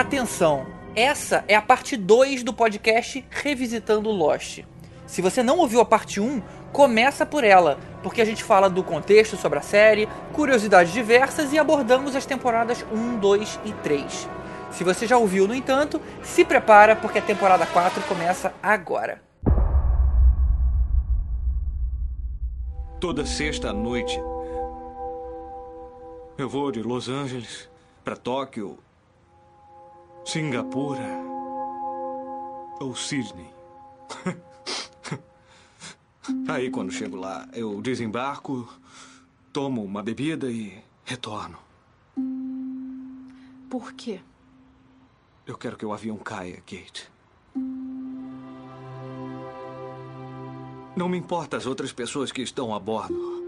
Atenção, essa é a parte 2 do podcast Revisitando Lost. Se você não ouviu a parte 1, começa por ela, porque a gente fala do contexto sobre a série, curiosidades diversas e abordamos as temporadas 1, 2 e 3. Se você já ouviu, no entanto, se prepara porque a temporada 4 começa agora. Toda sexta à noite, eu vou de Los Angeles para Tóquio, Singapura ou Sydney. Aí, quando chego lá, eu desembarco, tomo uma bebida e retorno. Por quê? Eu quero que o avião caia, Kate. Não me importa as outras pessoas que estão a bordo.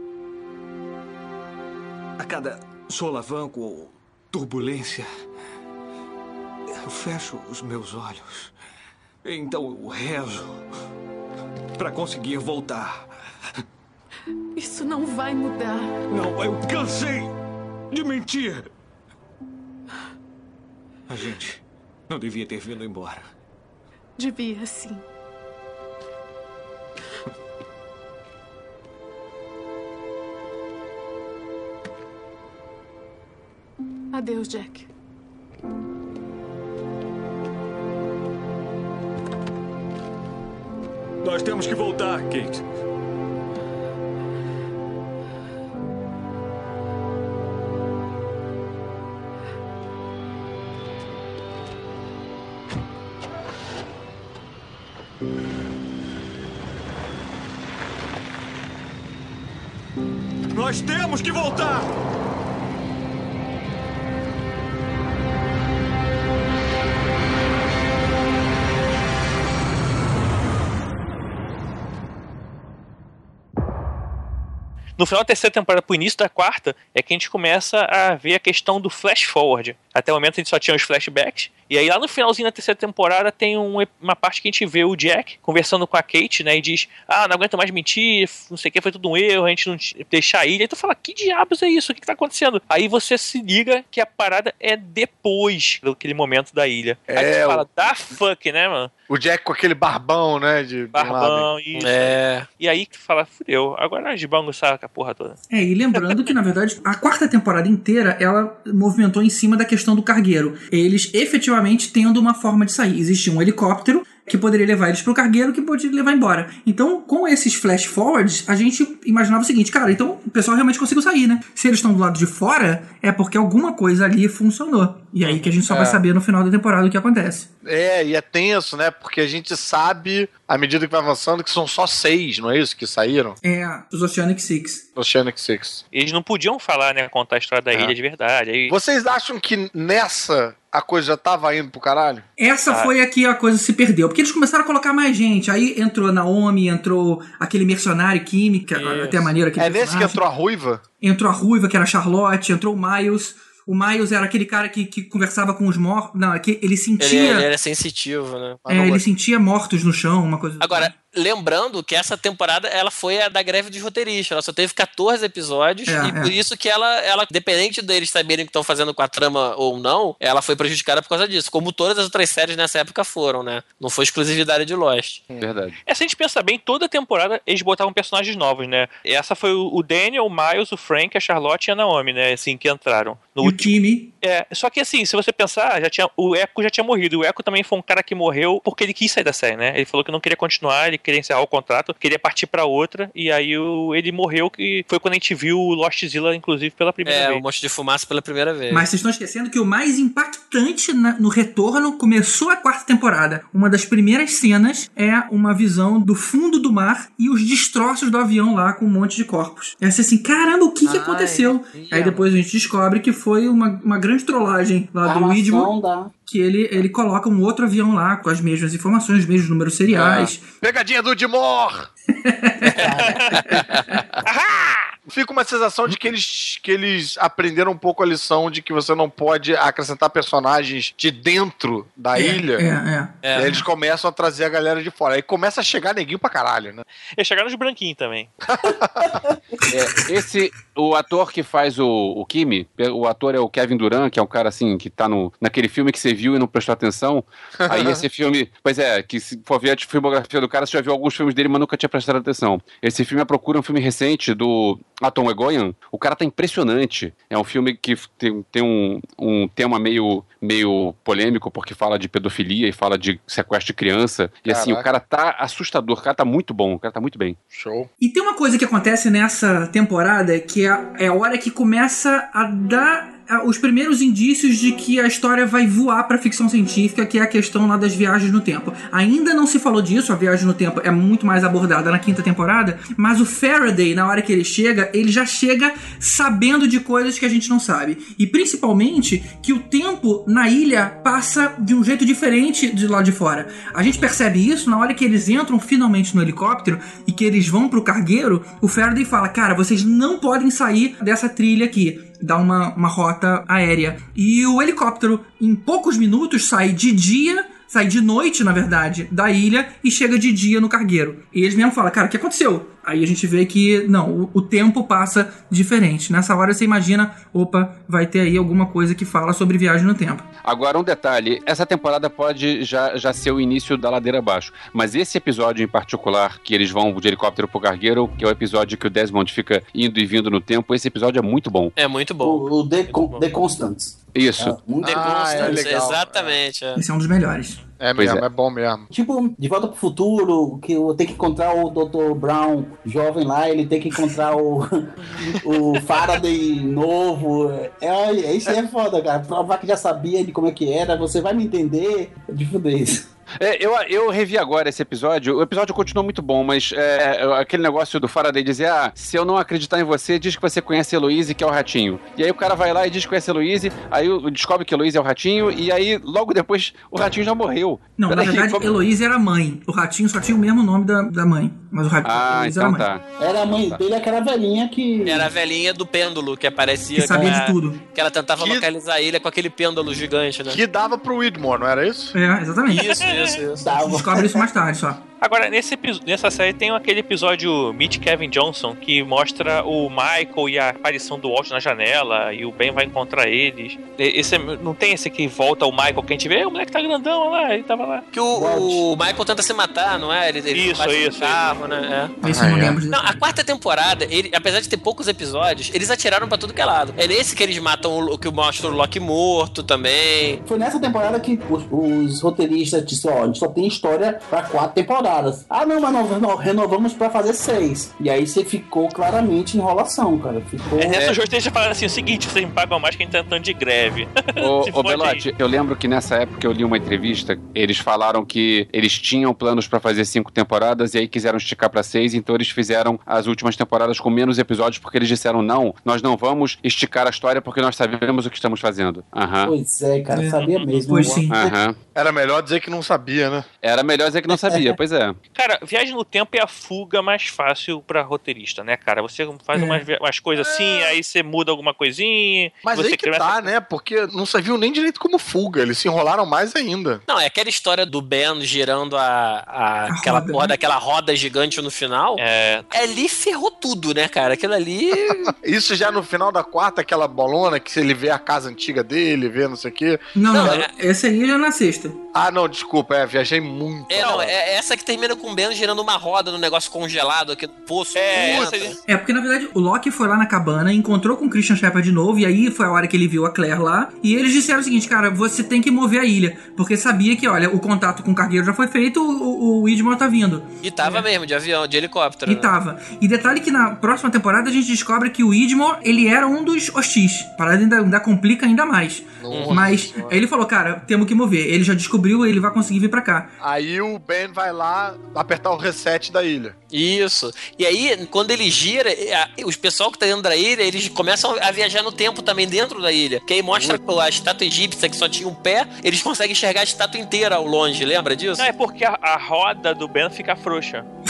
A cada solavanco ou turbulência, eu fecho os meus olhos. Então eu rezo para conseguir voltar. Isso não vai mudar. Não, eu cansei de mentir. A gente não devia ter vindo embora. Devia, sim. Adeus, Jack. Nós temos que voltar, Kate. Nós temos que voltar! No final da terceira temporada, pro início da quarta, é que a gente começa a ver a questão do flash forward. Até o momento a gente só tinha os flashbacks. E aí lá no finalzinho da terceira temporada tem uma parte que a gente vê o Jack conversando com a Kate, né? E diz, não aguento mais mentir, não sei o que, foi tudo um erro, a gente não deixar a ilha. E tu fala, que diabos é isso? O que tá acontecendo? Aí você se liga que a parada é depois daquele momento da ilha. Aí tu fala, fuck, né, mano? O Jack com aquele barbão, né? Barbão, isso. E aí tu fala, fudeu, agora a Gibango saca a porra toda. E lembrando que, na verdade, a quarta temporada inteira, ela movimentou em cima da questão do cargueiro. Eles efetivamente tendo uma forma de sair. Existia um helicóptero que poderia levar eles pro cargueiro, que poderia levar embora. Então, com esses flash forwards, a gente imaginava o seguinte, cara, então o pessoal realmente conseguiu sair, né? Se eles estão do lado de fora, é porque alguma coisa ali funcionou. E aí que a gente só vai saber no final da temporada o que acontece. E é tenso, né? Porque a gente sabe, à medida que vai avançando, que são só 6, não é isso? Que saíram? Os Oceanic Six. Oceanic Six. Eles não podiam falar, né? Contar a história da ilha de verdade. Aí... Vocês acham que nessa a coisa já tava indo pro caralho? Essa foi a que a coisa se perdeu. Porque eles começaram a colocar mais gente. Aí entrou Naomi, entrou aquele mercenário químico, até a maneira que nesse que entrou a Ruiva? Entrou a Ruiva, que era a Charlotte, entrou o Miles. O Miles era aquele cara que conversava com os mortos. Não, que ele sentia... Ele era sensitivo, né? Ele sentia mortos no chão, uma coisa... Agora, lembrando que essa temporada ela foi a da greve dos roteiristas. Ela só teve 14 episódios por isso que ela, dependente deles saberem o que estão fazendo com a trama ou não, ela foi prejudicada por causa disso. Como todas as outras séries nessa época foram, né? Não foi exclusividade de Lost. Verdade. Se a gente pensa bem, toda temporada eles botavam personagens novos, né? Essa foi o Daniel, o Miles, o Frank, a Charlotte e a Naomi, né? Assim, que entraram. No último... Kimi. Só que assim, se você pensar, o Echo já tinha morrido. O Echo também foi um cara que morreu porque ele quis sair da série, né? Ele falou que não queria continuar, ele queria encerrar o contrato, queria partir pra outra, e aí ele morreu, que foi quando a gente viu o Lostzilla, inclusive, pela primeira vez. O Monstro de Fumaça pela primeira vez. Mas vocês estão esquecendo que o mais impactante no retorno começou a quarta temporada. Uma das primeiras cenas é uma visão do fundo do mar e os destroços do avião lá com um monte de corpos. É assim, caramba, o que aconteceu? Aí depois a gente descobre que foi uma grande trollagem lá do Widmore, que ele coloca um outro avião lá com as mesmas informações, os mesmos números seriais. Pegadinha do Widmore! Fica uma sensação de que eles aprenderam um pouco a lição de que você não pode acrescentar personagens de dentro da ilha. E aí eles começam a trazer a galera de fora. Aí começa a chegar neguinho pra caralho, né? E chegaram os branquinhos também. O ator que faz o Kimi, o ator é o Kevin Durant, que é um cara assim, que tá naquele filme que você viu e não prestou atenção. Aí esse filme, pois é, que se for ver a filmografia do cara, você já viu alguns filmes dele, mas nunca tinha prestado atenção. Esse filme procura um filme recente do Tom Egoyan. O cara tá impressionante. É um filme que tem um tema meio polêmico, porque fala de pedofilia e fala de sequestro de criança. E assim, o cara tá assustador, o cara tá muito bom, o cara tá muito bem. Show. E tem uma coisa que acontece nessa temporada que é a hora que começa a dar os primeiros indícios de que a história vai voar pra ficção científica, que é a questão lá das viagens no tempo. Ainda não se falou disso, a viagem no tempo é muito mais abordada na 5ª temporada, mas o Faraday, na hora que ele já chega sabendo de coisas que a gente não sabe. E principalmente que o tempo na ilha passa de um jeito diferente de lá de fora. A gente percebe isso na hora que eles entram finalmente no helicóptero e que eles vão pro cargueiro. O Faraday fala, cara, vocês não podem sair dessa trilha aqui. Dá uma rota aérea. E o helicóptero, em poucos minutos, sai de noite, na verdade, da ilha e chega de dia no cargueiro. E eles mesmo falam, cara, o que aconteceu? Aí a gente vê que, não, o tempo passa diferente. Nessa hora você imagina, opa, vai ter aí alguma coisa que fala sobre viagem no tempo. Agora um detalhe, essa temporada pode já ser o início da ladeira abaixo, mas esse episódio em particular, que eles vão de helicóptero pro cargueiro, que é o episódio que o Desmond fica indo e vindo no tempo, esse episódio é muito bom. É muito bom. O The Constants. Isso. The Constants, legal. Exatamente. Esse é um dos melhores. É mesmo, é bom mesmo. Tipo, De Volta pro Futuro, que eu tenho que encontrar o Dr. Brown jovem lá, ele tem que encontrar o Faraday novo. Isso aí é foda, cara. Provar que já sabia de como é que era, você vai me entender, é de fuder isso. Eu revi agora esse episódio. O episódio continuou muito bom, mas aquele negócio do Faraday dizer, se eu não acreditar em você, diz que você conhece a Heloise, que é o ratinho. E aí o cara vai lá e diz que conhece a Heloise, aí descobre que a Heloise é o ratinho, e aí logo depois o ratinho já morreu. Não, na verdade, Heloise era a mãe. O ratinho só tinha o mesmo nome da mãe. Mas o ratinho então era a mãe. Tá. Era a mãe dele, aquela velhinha que... Era a velhinha do pêndulo, que aparecia... Que sabia de tudo. Que ela tentava localizar ele com aquele pêndulo gigante, né? Que dava pro Widmore, não era isso? É, exatamente. Isso. Descobre isso mais tarde só. Agora, nessa série tem aquele episódio Meet Kevin Johnson, que mostra o Michael e a aparição do Walt na janela, e o Ben vai encontrar eles. Não tem esse que volta o Michael, que a gente vê, o moleque tá grandão lá, ele tava lá. Que o Michael tenta se matar, não é? Ele isso. Carro, né? Esse eu não lembro. Não, a 4ª temporada, apesar de ter poucos episódios, eles atiraram pra tudo que é lado. É nesse que eles matam que mostra o Loki morto também. Foi nessa temporada que os roteiristas disseram, a gente só tem história pra 4 temporadas. Não, mas nós renovamos pra fazer 6. E aí você ficou claramente enrolação, cara. Nessa jogo deixa falando assim, o seguinte, vocês me pagam mais que a gente tá entrando de greve. Ô Belotti, eu lembro que nessa época eu li uma entrevista, eles falaram que eles tinham planos pra fazer 5 temporadas e aí quiseram esticar pra 6, então eles fizeram as últimas temporadas com menos episódios, porque eles disseram, não, nós não vamos esticar a história porque nós sabemos o que estamos fazendo. Pois é, cara, sabia mesmo. Pois sim. Era melhor dizer que não sabia, né? Era melhor dizer que não sabia, pois é. Cara, viagem no tempo é a fuga mais fácil pra roteirista, né, cara? Você faz umas coisas assim, aí você muda alguma coisinha. Mas você aí que tá, né? Porque não serviu nem direito como fuga, eles se enrolaram mais ainda. Não, é aquela história do Ben girando aquela roda, porra né? daquela roda gigante no final. Ali ferrou tudo, né, cara? Aquilo ali... Isso já no final da 4ª, aquela bolona que ele vê a casa antiga dele, vê não sei o quê. Não, essa aí já na 6ª. Não, desculpa, viajei muito. É essa que termina com o Ben girando uma roda no negócio congelado aqui no poço. Porque na verdade o Loki foi lá na cabana, encontrou com o Christian Shepard de novo, e aí foi a hora que ele viu a Claire lá, e eles disseram o seguinte, cara, você tem que mover a ilha, porque sabia que, olha, o contato com o cargueiro já foi feito, o Widmore tá vindo. E tava mesmo, de avião, de helicóptero. E tava. E detalhe que na próxima temporada a gente descobre que o Widmore, ele era um dos hostis. A parada ainda complica ainda mais. Mas aí ele falou, cara, temos que mover. Ele já descobriu, ele vai conseguir vir pra cá. Aí o Ben vai lá apertar o reset da ilha. Isso. E aí, quando ele gira, os pessoal que tá dentro da ilha, eles começam a viajar no tempo também dentro da ilha. Que aí mostra a estátua egípcia que só tinha um pé, eles conseguem enxergar a estátua inteira ao longe, lembra disso? Não, é porque a roda do Ben fica frouxa.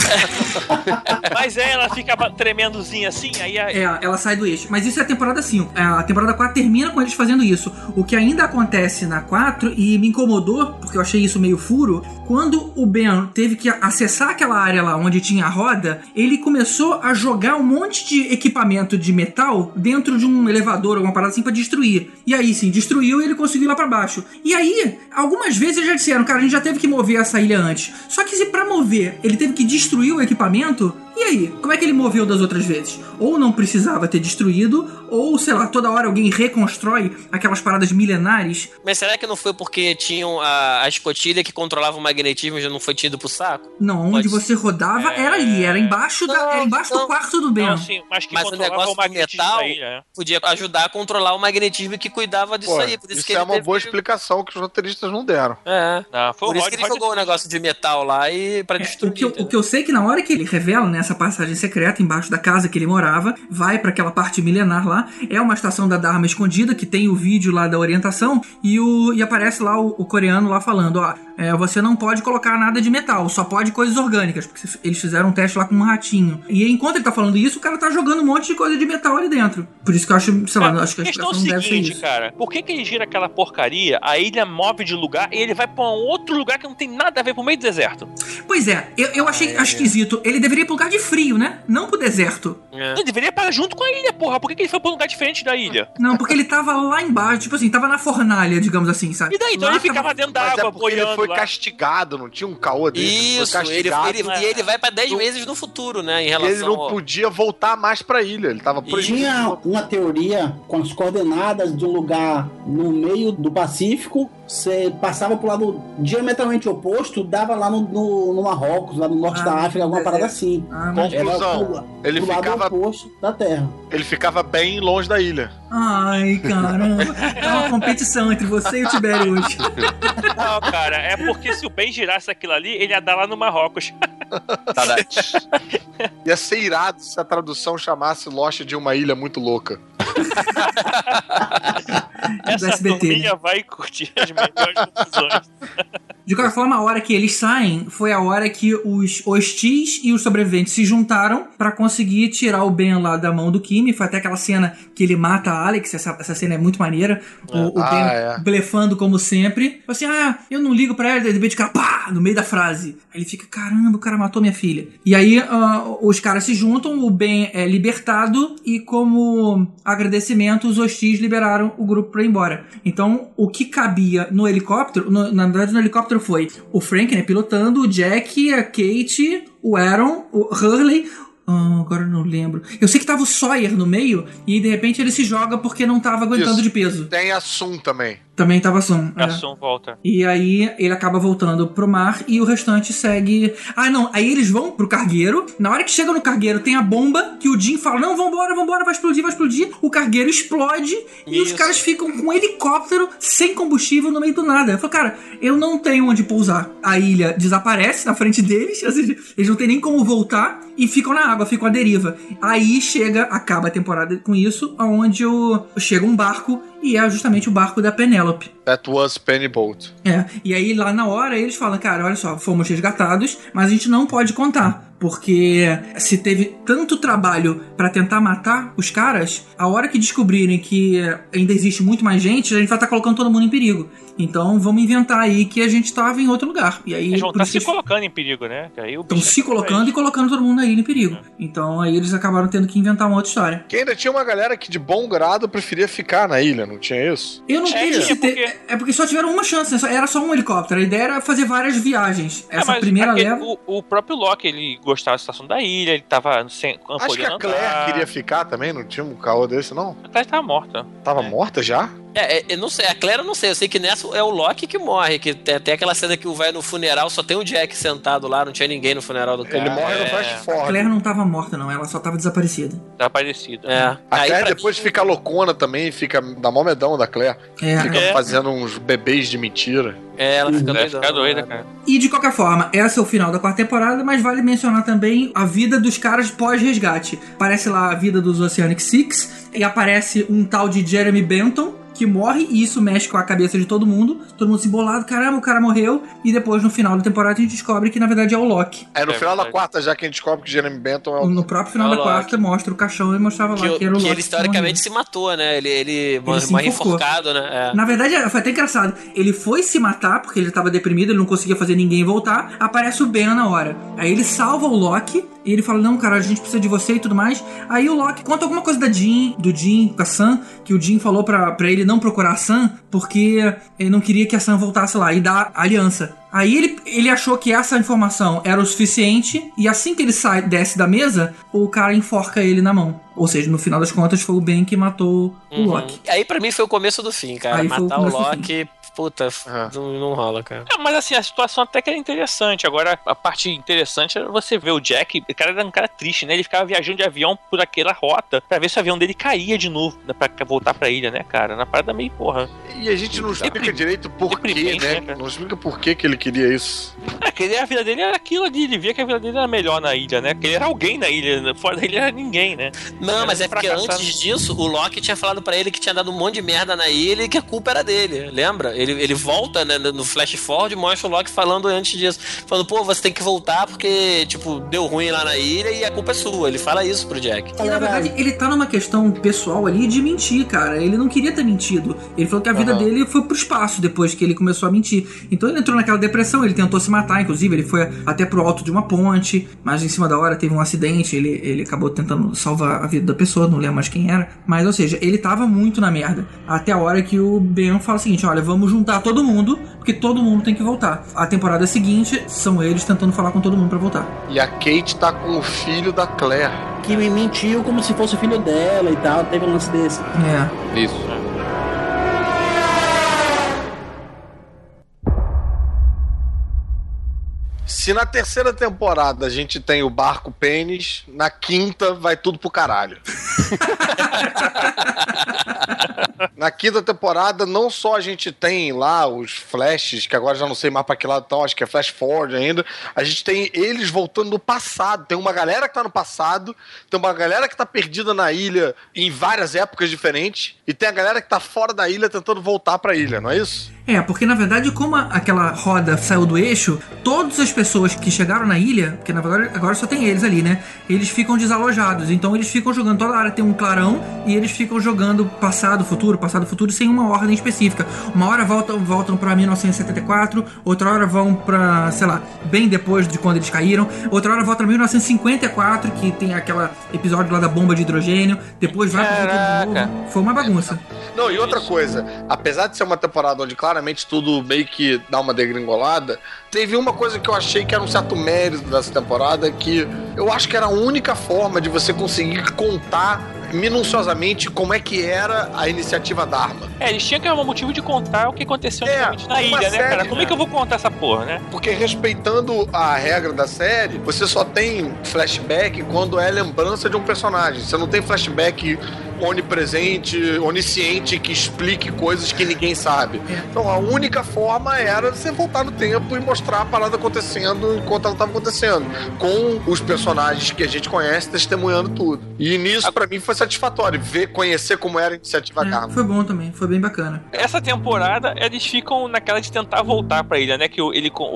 Mas ela fica tremendozinha assim, aí... ela sai do eixo. Mas isso é a temporada 5. A temporada 4 termina com eles fazendo isso. O que ainda acontece na 4, e me incomodou, porque eu achei isso meio furo, quando o Ben teve que acessar aquela área lá onde tinha a roda, ele começou a jogar um monte de equipamento de metal dentro de um elevador, alguma parada assim, pra destruir. E aí sim, destruiu e ele conseguiu ir lá pra baixo. E aí, algumas vezes eles já disseram, cara, a gente já teve que mover essa ilha antes. Só que se pra mover ele teve que destruir o equipamento, e aí? Como é que ele moveu das outras vezes? Ou não precisava ter destruído, ou, sei lá, toda hora alguém reconstrói aquelas paradas milenares. Mas será que não foi porque tinham a escotilha que controlava o magnetismo e já não foi tido pro saco? Não, onde você rodava era ali, era embaixo, do quarto do Ben. Não, sim, mas o negócio do metal podia ajudar a controlar o magnetismo que eu disso aí. Por isso que é uma boa explicação que os roteiristas não deram. Por isso que ele jogou o negócio de metal lá e pra destruir. O que eu sei é que na hora que ele revela, né, essa passagem secreta embaixo da casa que ele morava, vai pra aquela parte milenar lá, é uma estação da Dharma escondida, que tem o vídeo lá da orientação, e aparece lá o coreano lá falando, você não pode colocar nada de metal, só pode coisas orgânicas, porque eles fizeram um teste lá com um ratinho. E enquanto ele tá falando isso, o cara tá jogando um monte de coisa de metal ali dentro. Por isso que eu acho, sei lá, acho que a explicação não deve ser isso. Cara, por que ele gira aquela porcaria, a ilha move de lugar e ele vai pra um outro lugar que não tem nada a ver, pro meio do deserto? Pois é, eu achei esquisito. Ele deveria ir pro lugar de frio, né? Não pro deserto. Ele deveria parar junto com a ilha, porra. Por que ele foi pra um lugar diferente da ilha? Não, porque ele tava lá embaixo, tipo assim, tava na fornalha, digamos assim, sabe? E daí? Então ele ficava dentro da água, boiando. Ele foi castigado, não tinha um caô dele. Isso, ele vai pra 10 meses no futuro, né? Em relação ele não podia voltar mais pra ilha, ele tava proibido. Tinha uma teoria com as coordenadas de um lugar no meio do Pacífico, você passava pro lado diametralmente oposto, dava lá no Marrocos, lá no norte da África, alguma parada assim. Conclusão, ele ficava oposto da Terra. Ele ficava bem longe da ilha. Ai, caramba. É uma competição entre você e o Tibério hoje. Não, cara, é porque se o Ben girasse aquilo ali, ele ia dar lá no Marrocos. Ia ser irado se a tradução chamasse Lost de uma ilha muito louca. Essa turminha vai curtir as melhores conclusões. De qualquer forma, a hora que eles saem foi a hora que os hostis e os sobreviventes se juntaram pra conseguir tirar o Ben lá da mão do Kimi. Foi até aquela cena que ele mata a Alex. Essa cena é muito maneira. O Ben blefando como sempre. Assim, eu não ligo pra ela. De repente o cara, pá, no meio da frase. Aí ele fica, caramba, o cara matou minha filha. E aí os caras se juntam, o Ben é libertado e como agradecimento os hostis liberaram o grupo pra ir embora. Então o que cabia no helicóptero, na verdade no helicóptero foi o Frank, né, pilotando, o Jack, a Kate, o Aaron, o Hurley. Agora eu não lembro. Eu sei que tava o Sawyer no meio e de repente ele se joga porque não tava aguentando de peso. Tem a Sun também. Também tava Sun. A Sun volta. E aí ele acaba voltando pro mar e o restante segue... Aí eles vão pro cargueiro. Na hora que chega no cargueiro tem a bomba que o Jim fala, não, vambora, vai explodir. O cargueiro explode e os caras ficam com um helicóptero sem combustível no meio do nada. Eu falo, cara, eu não tenho onde pousar. A ilha desaparece na frente deles, eles não tem nem como voltar e ficam na água, ficam à deriva. Aí acaba a temporada com isso, onde chega um barco e é justamente o barco da Penélope. That was Penny Boat. E aí lá na hora eles falam, cara, olha só, fomos resgatados, mas a gente não pode contar. Porque se teve tanto trabalho pra tentar matar os caras, a hora que descobrirem que ainda existe muito mais gente, a gente vai estar colocando todo mundo em perigo. Então vamos inventar aí que a gente estava em outro lugar. E aí, eles vão estar se colocando em perigo, né? Estão se colocando e colocando todo mundo aí em perigo. Então aí eles acabaram tendo que inventar uma outra história. Que ainda tinha uma galera que de bom grado preferia ficar na ilha, não tinha isso? Eu não sei. É porque só tiveram uma chance, era só um helicóptero. A ideia era fazer várias viagens. Essa primeira leva... O próprio Loki, ele gostava da situação da ilha, ele tava sem... Acho que a Claire queria ficar também, não tinha um caô desse, não? A Claire tava morta. Tava morta já? Eu não sei, a Claire eu não sei, eu sei que nessa é o Loki que morre, que tem até aquela cena que vai no funeral, só tem o Jack sentado lá, não tinha ninguém no funeral do cara. Ele morre no flash forward. A Claire não tava morta não, ela só tava desaparecida. Desaparecida. A Claire depois fica loucona também, fica dá mó medão da Claire. Fica fazendo uns bebês de mentira. Ela fica doida, cara. E de qualquer forma, esse é o final da quarta temporada, mas vale mencionar também a vida dos caras pós-resgate. Aparece lá a vida dos Oceanic Six, e aparece um tal de Jeremy Benton, que morre, e isso mexe com a cabeça de todo mundo se embolado, caramba, o cara morreu, e depois no final da temporada a gente descobre que na verdade é o Loki. No final da quarta, já que a gente descobre que Jeremy Bentham é o... No próprio final da quarta, mostra o caixão e mostrava lá que era o Loki. Que ele historicamente se matou, né? Ele morreu enforcado, né? Na verdade, foi até engraçado. Ele foi se matar porque ele tava deprimido, ele não conseguia fazer ninguém voltar. Aparece o Ben na hora. Aí ele salva o Loki e ele fala, não, cara, a gente precisa de você e tudo mais. Aí o Loki conta alguma coisa do Jim com a Sam, que o Jim falou pra ele não procurar a Sam porque ele não queria que a Sam voltasse lá e dar a aliança. Aí ele achou que essa informação era o suficiente, e assim que ele desce da mesa, o cara enforca ele na mão. Ou seja, no final das contas foi o Ben que matou o Loki. Aí pra mim foi o começo do fim, cara. Aí matar o Loki... Puta, não rola, cara. Mas assim, a situação até que era interessante. Agora, a parte interessante era você ver o Jack. O cara era um cara triste, né? Ele ficava viajando de avião por aquela rota pra ver se o avião dele caía de novo, né? Pra voltar pra ilha, né, cara? Na parada meio porra. E a gente não explica direito por quê, né? Não explica por que ele queria isso. Que a vida dele era aquilo ali. Ele via que a vida dele era melhor na ilha, né? Que ele era alguém na ilha. Fora da ilha era ninguém, né? Não, mas é porque antes disso, o Loki tinha falado pra ele que tinha dado um monte de merda na ilha e que a culpa era dele. Lembra? Ele volta, né, no flash forward, mostra o Loki falando antes disso. Falando, pô, você tem que voltar porque, tipo, deu ruim lá na ilha e a culpa é sua. Ele fala isso pro Jack. E na verdade, ele tá numa questão pessoal ali de mentir, cara. Ele não queria ter mentido. Ele falou que a vida dele foi pro espaço depois que ele começou a mentir. Então ele entrou naquela depressão, ele tentou se matar, inclusive, ele foi até pro alto de uma ponte, mas em cima da hora teve um acidente, ele acabou tentando salvar a vida da pessoa, não lembro mais quem era. Mas, ou seja, ele tava muito na merda. Até a hora que o Ben fala o seguinte, olha, vamos juntar todo mundo, porque todo mundo tem que voltar. A temporada seguinte são eles tentando falar com todo mundo pra voltar. E a Kate tá com o filho da Claire, que me mentiu como se fosse o filho dela e tal. Teve um lance desse. Isso. Se na terceira temporada a gente tem o barco pênis, na quinta vai tudo pro caralho. Na quinta temporada, não só a gente tem lá os flashes, que agora já não sei mais pra que lado estão, acho que é flash forward ainda, a gente tem eles voltando no passado. Tem uma galera que tá no passado, tem uma galera que tá perdida na ilha em várias épocas diferentes, e tem a galera que tá fora da ilha tentando voltar pra ilha, não é isso? Porque na verdade, como aquela roda saiu do eixo, todas as pessoas que chegaram na ilha, porque na verdade agora só tem eles ali, né? Eles ficam desalojados, então eles ficam jogando, toda hora tem um clarão, e eles ficam jogando passado, futuro, sem uma ordem específica. Uma hora voltam pra 1974, outra hora vão pra, sei lá, bem depois de quando eles caíram, outra hora volta pra 1954, que tem aquele episódio lá da bomba de hidrogênio, depois vai pro futuro de novo. Foi uma bagunça. Não, e outra coisa, apesar de ser uma temporada onde claramente tudo meio que dá uma degringolada, teve uma coisa que eu achei que era um certo mérito dessa temporada, que eu acho que era a única forma de você conseguir contar minuciosamente como é que era a iniciativa Dharma. Eles tinham que ter um motivo de contar o que aconteceu na ilha, né, cara? Como é que eu vou contar essa porra, né? Porque respeitando a regra da série, você só tem flashback quando é lembrança de um personagem. Você não tem flashback onipresente, onisciente, que explique coisas que ninguém sabe. Então a única forma era você voltar no tempo e mostrar a parada acontecendo enquanto ela estava acontecendo, com os personagens que a gente conhece testemunhando tudo. E nisso, pra mim, foi satisfatório conhecer como era a iniciativa Dharma. Foi bom também, foi bem bacana. Essa temporada, eles ficam naquela de tentar voltar pra ilha, né? Que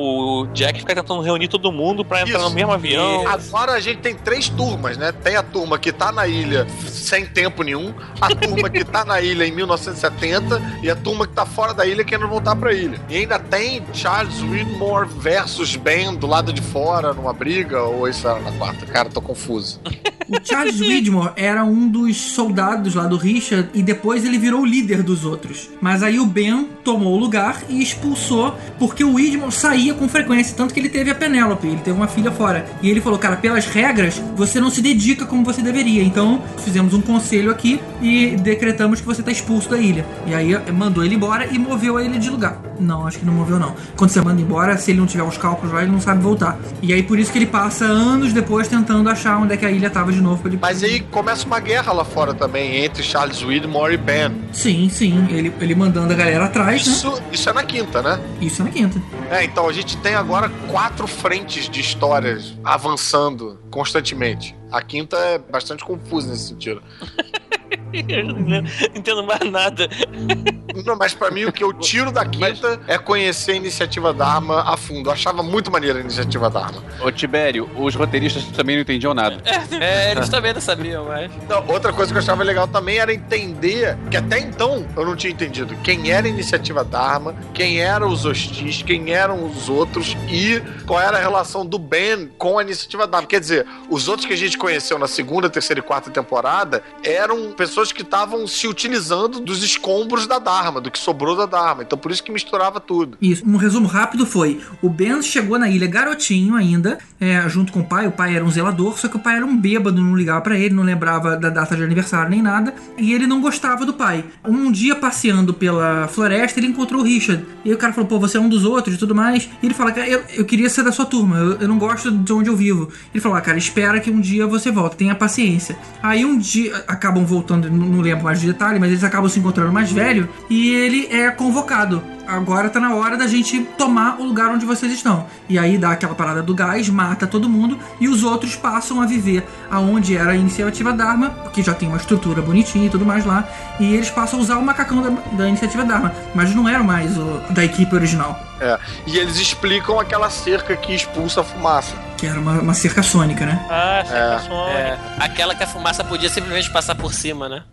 o Jack fica tentando reunir todo mundo pra entrar no mesmo avião. Agora a gente tem 3 turmas, né? Tem a turma que tá na ilha sem tempo nenhum, a turma que tá na ilha em 1970 e a turma que tá fora da ilha querendo voltar pra ilha. E ainda tem Charles Widmore versus Ben do lado de fora numa briga, ou isso era na quarta? Cara, tô confuso. O Charles Widmore era um dos soldados lá do Richard e depois ele virou o líder dos outros. Mas aí o Ben tomou o lugar e expulsou, porque o Widmore saía com frequência, tanto que ele teve a Penélope, ele teve uma filha fora. E ele falou, cara, pelas regras, você não se dedica como você deveria. Então, fizemos um conselho aqui e decretamos que você tá expulso da ilha. E aí mandou ele embora e moveu ele de lugar. Não, acho que não moveu não. Quando você manda embora, se ele não tiver os cálculos lá, ele não sabe voltar. E aí por isso que ele passa anos depois tentando achar onde é que a ilha tava de novo pra ele... Mas aí começa uma guerra lá fora também, entre Charles Widmore e Ben. Sim, ele mandando a galera atrás, né? Isso é na quinta, né? Isso é na quinta. Então a gente tem agora 4 frentes de histórias avançando constantemente. A quinta é bastante confusa nesse sentido. Eu não entendo mais nada. Não, mas pra mim o que eu tiro da quinta é conhecer a Iniciativa Dharma a fundo. Eu achava muito maneira a Iniciativa Dharma. Ô, Tibério, os roteiristas também não entendiam nada. Eles também não sabiam, mas... Não, outra coisa que eu achava legal também era entender, que até então eu não tinha entendido, quem era a Iniciativa Dharma, quem eram os hostis, quem eram os outros e qual era a relação do Ben com a Iniciativa Dharma. Quer dizer, os outros que a gente conheceu na segunda, terceira e quarta temporada eram pessoas que estavam se utilizando dos escombros da Dharma, do que sobrou da Dharma. Então por isso que misturava tudo. Isso. Um resumo rápido foi: o Ben chegou na ilha garotinho ainda, junto com o pai. O pai era um zelador, só que o pai era um bêbado, não ligava pra ele, não lembrava da data de aniversário nem nada, e ele não gostava do pai. Um dia, passeando pela floresta, ele encontrou o Richard. E aí o cara falou: pô, você é um dos outros e tudo mais. E ele fala: cara, eu queria ser da sua turma, eu não gosto de onde eu vivo. Ele falou: cara, espera que um dia você volta, tenha paciência. Aí um dia, acabam voltando, não lembro mais de detalhe, mas eles acabam se encontrando mais velho, e ele é convocado. Agora tá na hora da gente tomar o lugar onde vocês estão. E aí dá aquela parada do gás, mata todo mundo, e os outros passam a viver aonde era a Iniciativa Dharma, porque já tem uma estrutura bonitinha e tudo mais lá, e eles passam a usar o macacão da Iniciativa Dharma, mas não eram mais da equipe original. E eles explicam aquela cerca que expulsa a fumaça. Que era uma cerca sônica, né? Ah, cerca sônica. Aquela que a fumaça podia simplesmente passar por cima, né?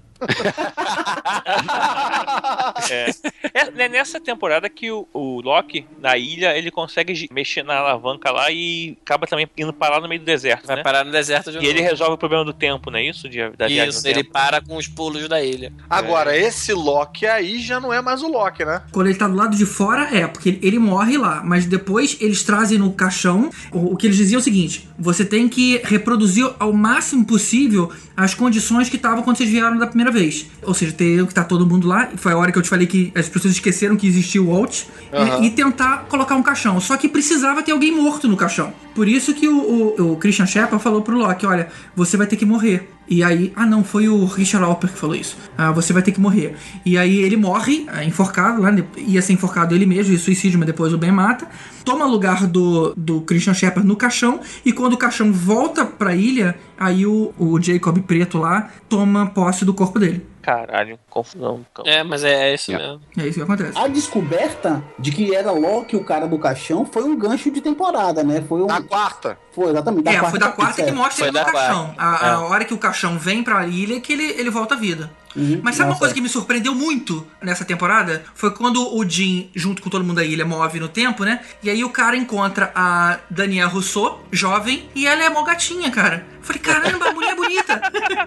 É nessa temporada que o Loki, na ilha, ele consegue mexer na alavanca lá e acaba também indo parar no meio do deserto. Vai parar no deserto de novo. E ele resolve o problema do tempo, não é isso? Isso, ele para com os pulos da ilha. Agora, esse Loki aí já não é mais o Loki, né? Quando ele tá do lado de fora, porque ele morre lá, mas depois eles trazem no caixão. O que eles diziam é o seguinte: você tem que reproduzir ao máximo possível as condições que estavam quando vocês vieram da primeira vez. Ou seja, ter que tá todo mundo lá. Foi a hora que eu te falei que as pessoas esqueceram que existia o Walt. E tentar colocar um caixão. Só que precisava ter alguém morto no caixão. Por isso que o Christian Shepard falou pro Loki: olha, você vai ter que morrer. E aí, não, foi o Richard Alper que falou isso. Você vai ter que morrer. E aí ele morre, enforcado lá, ia ser enforcado ele mesmo, de suicídio, mas depois o Ben mata. Toma lugar do Christian Shepard no caixão, e quando o caixão volta pra ilha, aí o Jacob Preto lá toma posse do corpo dele. Caralho, confusão. Mas é isso mesmo. É isso que acontece. A descoberta de que era Loki o cara do caixão foi um gancho de temporada, né? Foi Na quarta. Foi, exatamente. Foi da quarta que mostra ele no caixão. A hora que o caixão vem pra ilha que ele volta à vida. Mas sabe uma coisa que me surpreendeu muito nessa temporada? Foi quando o Jean, junto com todo mundo da ilha, move no tempo, né? E aí o cara encontra a Danielle Rousseau, jovem, e ela é mó gatinha, cara. Eu falei: caramba, a mulher bonita.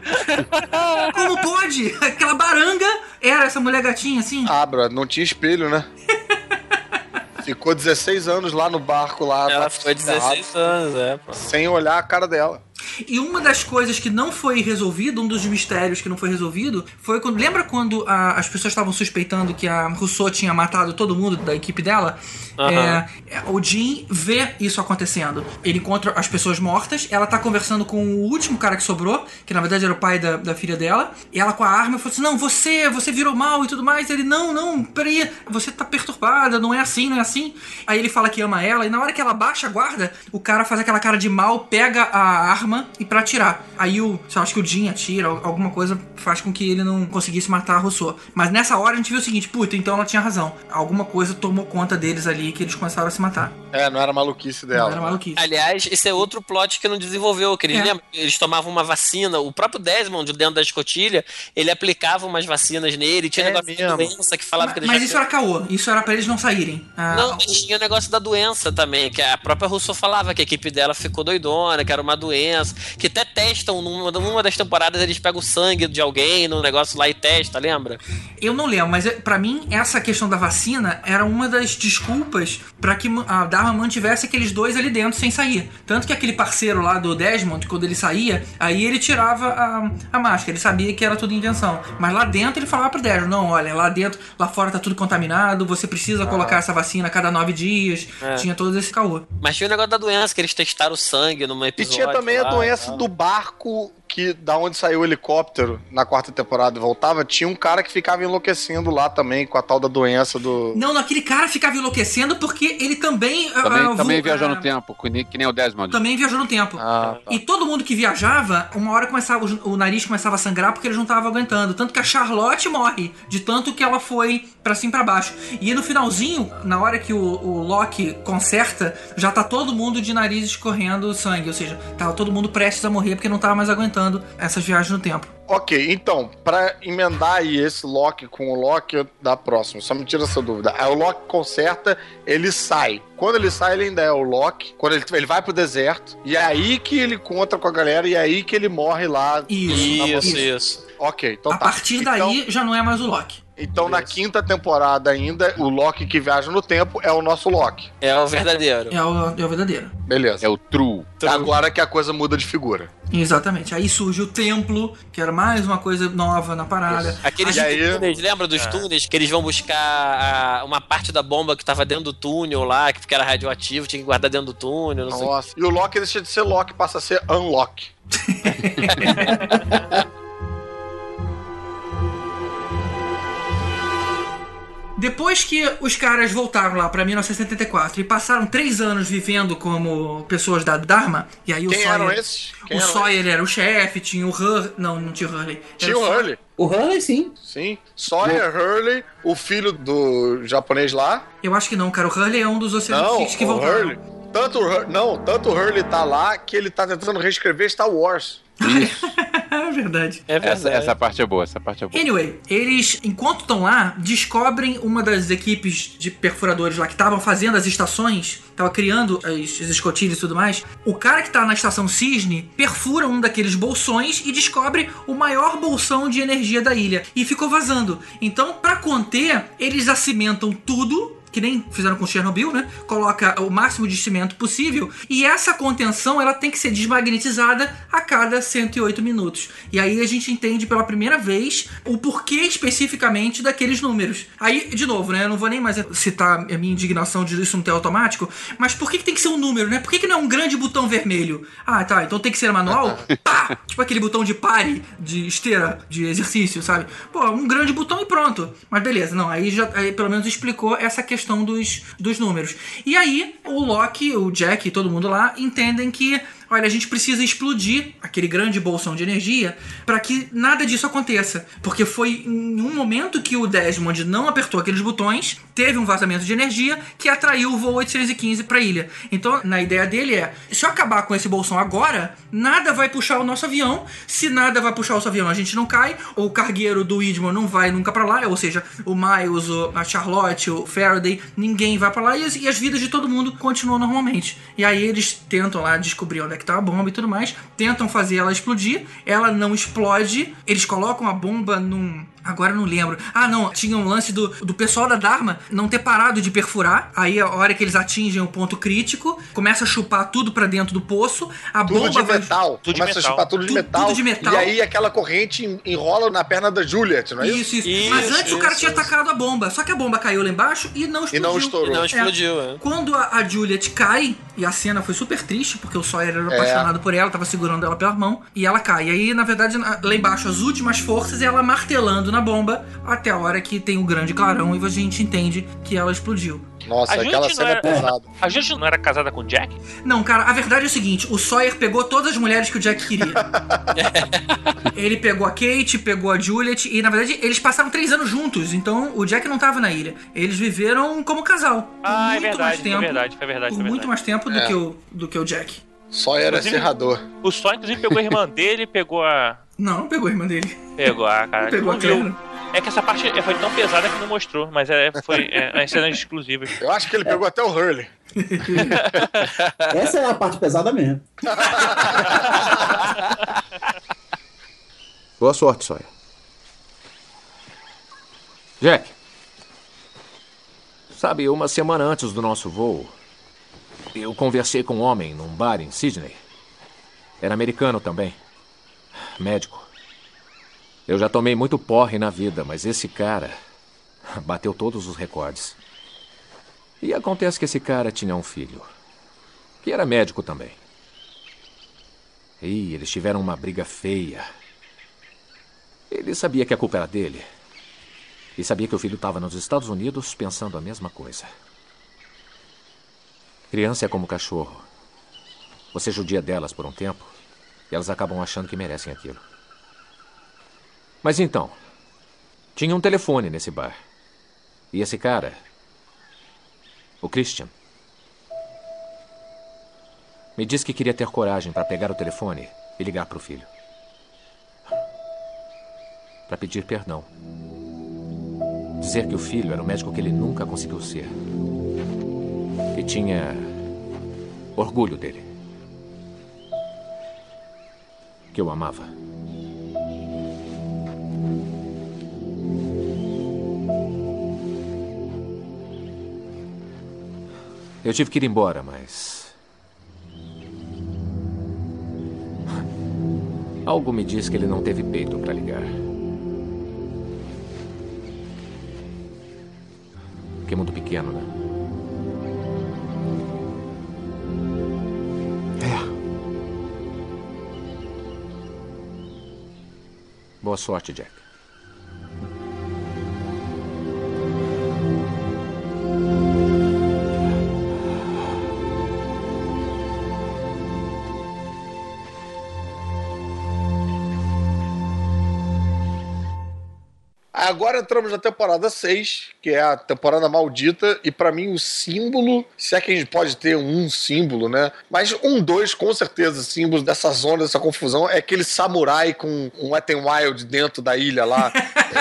Como pode? Aquela baranga era essa mulher gatinha, assim? Bro, não tinha espelho, né? Ficou 16 anos lá no barco lá. Ela ficou 16 anos, pô. Sem olhar a cara dela. E uma das coisas que não foi resolvido, um dos mistérios que não foi resolvido, foi quando... Lembra quando as pessoas estavam suspeitando que a Rousseau tinha matado todo mundo da equipe dela? O Jean vê isso acontecendo. Ele encontra as pessoas mortas, ela tá conversando com o último cara que sobrou, que na verdade era o pai da filha dela, e ela com a arma falou assim: não, você virou mal e tudo mais. Ele: não, peraí, você tá perturbada, não é assim. Aí ele fala que ama ela, e na hora que ela baixa a guarda, o cara faz aquela cara de mal, pega a arma e pra atirar. Aí eu acho que o Jean atira, alguma coisa faz com que ele não conseguisse matar a Rousseau. Mas nessa hora a gente viu o seguinte: puta, então ela tinha razão. Alguma coisa tomou conta deles ali, que eles começaram a se matar. Não era maluquice dela. Não era maluquice. Aliás, esse é outro plot que não desenvolveu, que eles lembram? Eles tomavam uma vacina, o próprio Desmond, dentro da escotilha, ele aplicava umas vacinas nele, tinha negócio da doença que falava que ele Mas isso era caô, isso era pra eles não saírem. Não, mas tinha o negócio da doença também, que a própria Rousseau falava que a equipe dela ficou doidona, que era uma doença, que até testam, numa das temporadas eles pegam o sangue de alguém no negócio lá e testam, lembra? Eu não lembro, mas pra mim essa questão da vacina era uma das desculpas pra que a Dharma mantivesse aqueles dois ali dentro sem sair. Tanto que aquele parceiro lá do Desmond, quando ele saía, aí ele tirava a máscara, ele sabia que era tudo invenção. Mas lá dentro ele falava pro Desmond: não, olha, lá dentro, lá fora tá tudo contaminado, você precisa colocar essa vacina a cada 9 dias. Tinha todo esse caô. Mas tinha o negócio da doença, que eles testaram o sangue numa episódio. E tinha também a doença do barco que da onde saiu o helicóptero na 4ª temporada e voltava, tinha um cara que ficava enlouquecendo lá também com a tal da doença do... Não, aquele cara ficava enlouquecendo porque ele também... Também viajou no tempo, que nem o Desmond. Também viajou no tempo. Tá. E todo mundo que viajava, uma hora começava, o nariz começava a sangrar porque eles não estavam aguentando. Tanto que a Charlotte morre, de tanto que ela foi pra cima e pra baixo. E no finalzinho, na hora que o Loki conserta, já tá todo mundo de nariz escorrendo sangue. Ou seja, tava todo mundo prestes a morrer porque não tava mais aguentando essas viagens no tempo. Ok, então, pra emendar aí esse Loki com o Loki da próxima, só me tira essa dúvida. Aí o Loki conserta, ele sai. Quando ele sai, ele ainda é o Loki. Quando ele vai pro deserto, e é aí que ele encontra com a galera, e é aí que ele morre lá. Isso. Ok, então a partir daí, já não é mais o Loki. Então, na 5ª temporada ainda, o Loki que viaja no tempo é o nosso Loki. É o verdadeiro. É o verdadeiro. Beleza. É o true. Agora que a coisa muda de figura. Exatamente. Aí surge o templo, que era mais uma coisa nova na parada. Aqueles túneis, lembra dos túneis? Que eles vão buscar uma parte da bomba que tava dentro do túnel lá, que era radioativo, tinha que guardar dentro do túnel, não sei. Nossa. E o Loki deixa de ser Loki, passa a ser Unlock. Depois que os caras voltaram lá pra 1974 e passaram 3 anos vivendo como pessoas da Dharma, e aí Quem eram esses? O Sawyer era o chefe, tinha o Hurley. Não tinha o Hurley. Tinha o Hurley. O Hurley, sim. Sim. Sawyer, Hurley, o filho do japonês lá. Eu acho que não, cara. O Hurley é um dos oceanos que voltaram. Hurley. Tanto o Hurley tá lá que ele tá tentando reescrever Star Wars. É verdade. Essa parte é boa, Anyway, eles, enquanto estão lá, descobrem uma das equipes de perfuradores lá que estavam fazendo as estações, tava criando as escotilhas e tudo mais. O cara que tá na estação Cisne perfura um daqueles bolsões e descobre o maior bolsão de energia da ilha. E ficou vazando. Então, pra conter, eles acimentam tudo, que nem fizeram com Chernobyl, né? Coloca o máximo de cimento possível. E essa contenção, ela tem que ser desmagnetizada a cada 108 minutos. E aí a gente entende pela primeira vez o porquê especificamente daqueles números. Aí, de novo, né? Eu não vou nem mais citar a minha indignação de isso não ter automático. Mas por que tem que ser um número, né? Por que não é um grande botão vermelho? Ah, tá. Então tem que ser manual? Pá! Tipo aquele botão de pare, de esteira, de exercício, sabe? Pô, um grande botão e pronto. Mas beleza. Não, aí pelo menos explicou essa questão dos números. E aí, o Loki, o Jack e todo mundo lá entendem que, olha, a gente precisa explodir aquele grande bolsão de energia para que nada disso aconteça. Porque foi em um momento que o Desmond não apertou aqueles botões, teve um vazamento de energia que atraiu o voo 815 para a ilha. Então, na ideia dele se eu acabar com esse bolsão agora, nada vai puxar o nosso avião. Se nada vai puxar o nosso avião, a gente não cai. O cargueiro do Widmore não vai nunca para lá. Ou seja, o Miles, a Charlotte, o Faraday, ninguém vai para lá. E as vidas de todo mundo continuam normalmente. E aí eles tentam lá descobrir onde é que tá a bomba e tudo mais, tentam fazer ela explodir, ela não explode, eles colocam a bomba num... Agora eu não lembro. Ah, não. Tinha um lance do pessoal da Dharma não ter parado de perfurar. Aí, a hora que eles atingem o ponto crítico, começa a chupar tudo pra dentro do poço. A tudo bomba de metal. Começa a chupar tudo de metal. Tudo de metal. E aí, aquela corrente enrola na perna da Juliet, não é isso? Isso. Mas antes o cara tinha atacado a bomba. Só que a bomba caiu lá embaixo e não explodiu. E não estourou. Não explodiu, Quando a Juliet cai, e a cena foi super triste, porque o Sawyer era apaixonado por ela, tava segurando ela pela mão, e ela cai. E aí, na verdade, lá embaixo, as últimas forças, ela martelando na bomba, até a hora que tem o grande clarão e a gente entende que ela explodiu. Nossa, aquela cena é pesada. A Juliet não era casada com o Jack? Não, cara, a verdade é o seguinte, o Sawyer pegou todas as mulheres que o Jack queria. Ele pegou a Kate, pegou a Juliet, e na verdade eles passaram 3 anos juntos, então o Jack não tava na ilha. Eles viveram como casal. Ah, é verdade, foi verdade. Por muito mais tempo do que o Jack. Sawyer era serrador. O Sawyer, inclusive, pegou a irmã dele, pegou a... Não pegou a irmã dele. Pegou a cara. Não pegou a Claire. É que essa parte foi tão pesada que não mostrou, mas foi as cenas exclusivas. Eu acho que ele pegou até o Hurley. Essa é a parte pesada mesmo. Boa sorte, Sawyer. Jack. Sabe, uma semana antes do nosso voo, eu conversei com um homem num bar em Sydney. Era americano também. Médico. Eu já tomei muito porre na vida, mas esse cara bateu todos os recordes. E acontece que esse cara tinha um filho, que era médico também. E eles tiveram uma briga feia. Ele sabia que a culpa era dele. E sabia que o filho estava nos Estados Unidos pensando a mesma coisa. Criança é como cachorro. Você judia delas por um tempo e elas acabam achando que merecem aquilo. Mas então, tinha um telefone nesse bar. E esse cara, o Christian, me disse que queria ter coragem para pegar o telefone e ligar para o filho. Para pedir perdão. Dizer que o filho era o médico que ele nunca conseguiu ser. Que tinha orgulho dele. Que eu amava. Eu tive que ir embora, mas... algo me diz que ele não teve peito para ligar. Que mundo pequeno, né? Boa sorte, Jack. Agora entramos na temporada 6, que é a temporada maldita, e pra mim o símbolo, se é que a gente pode ter um símbolo, né? Mas dois, com certeza, símbolos dessa zona, dessa confusão, é aquele samurai com um Wet n Wild dentro da ilha lá.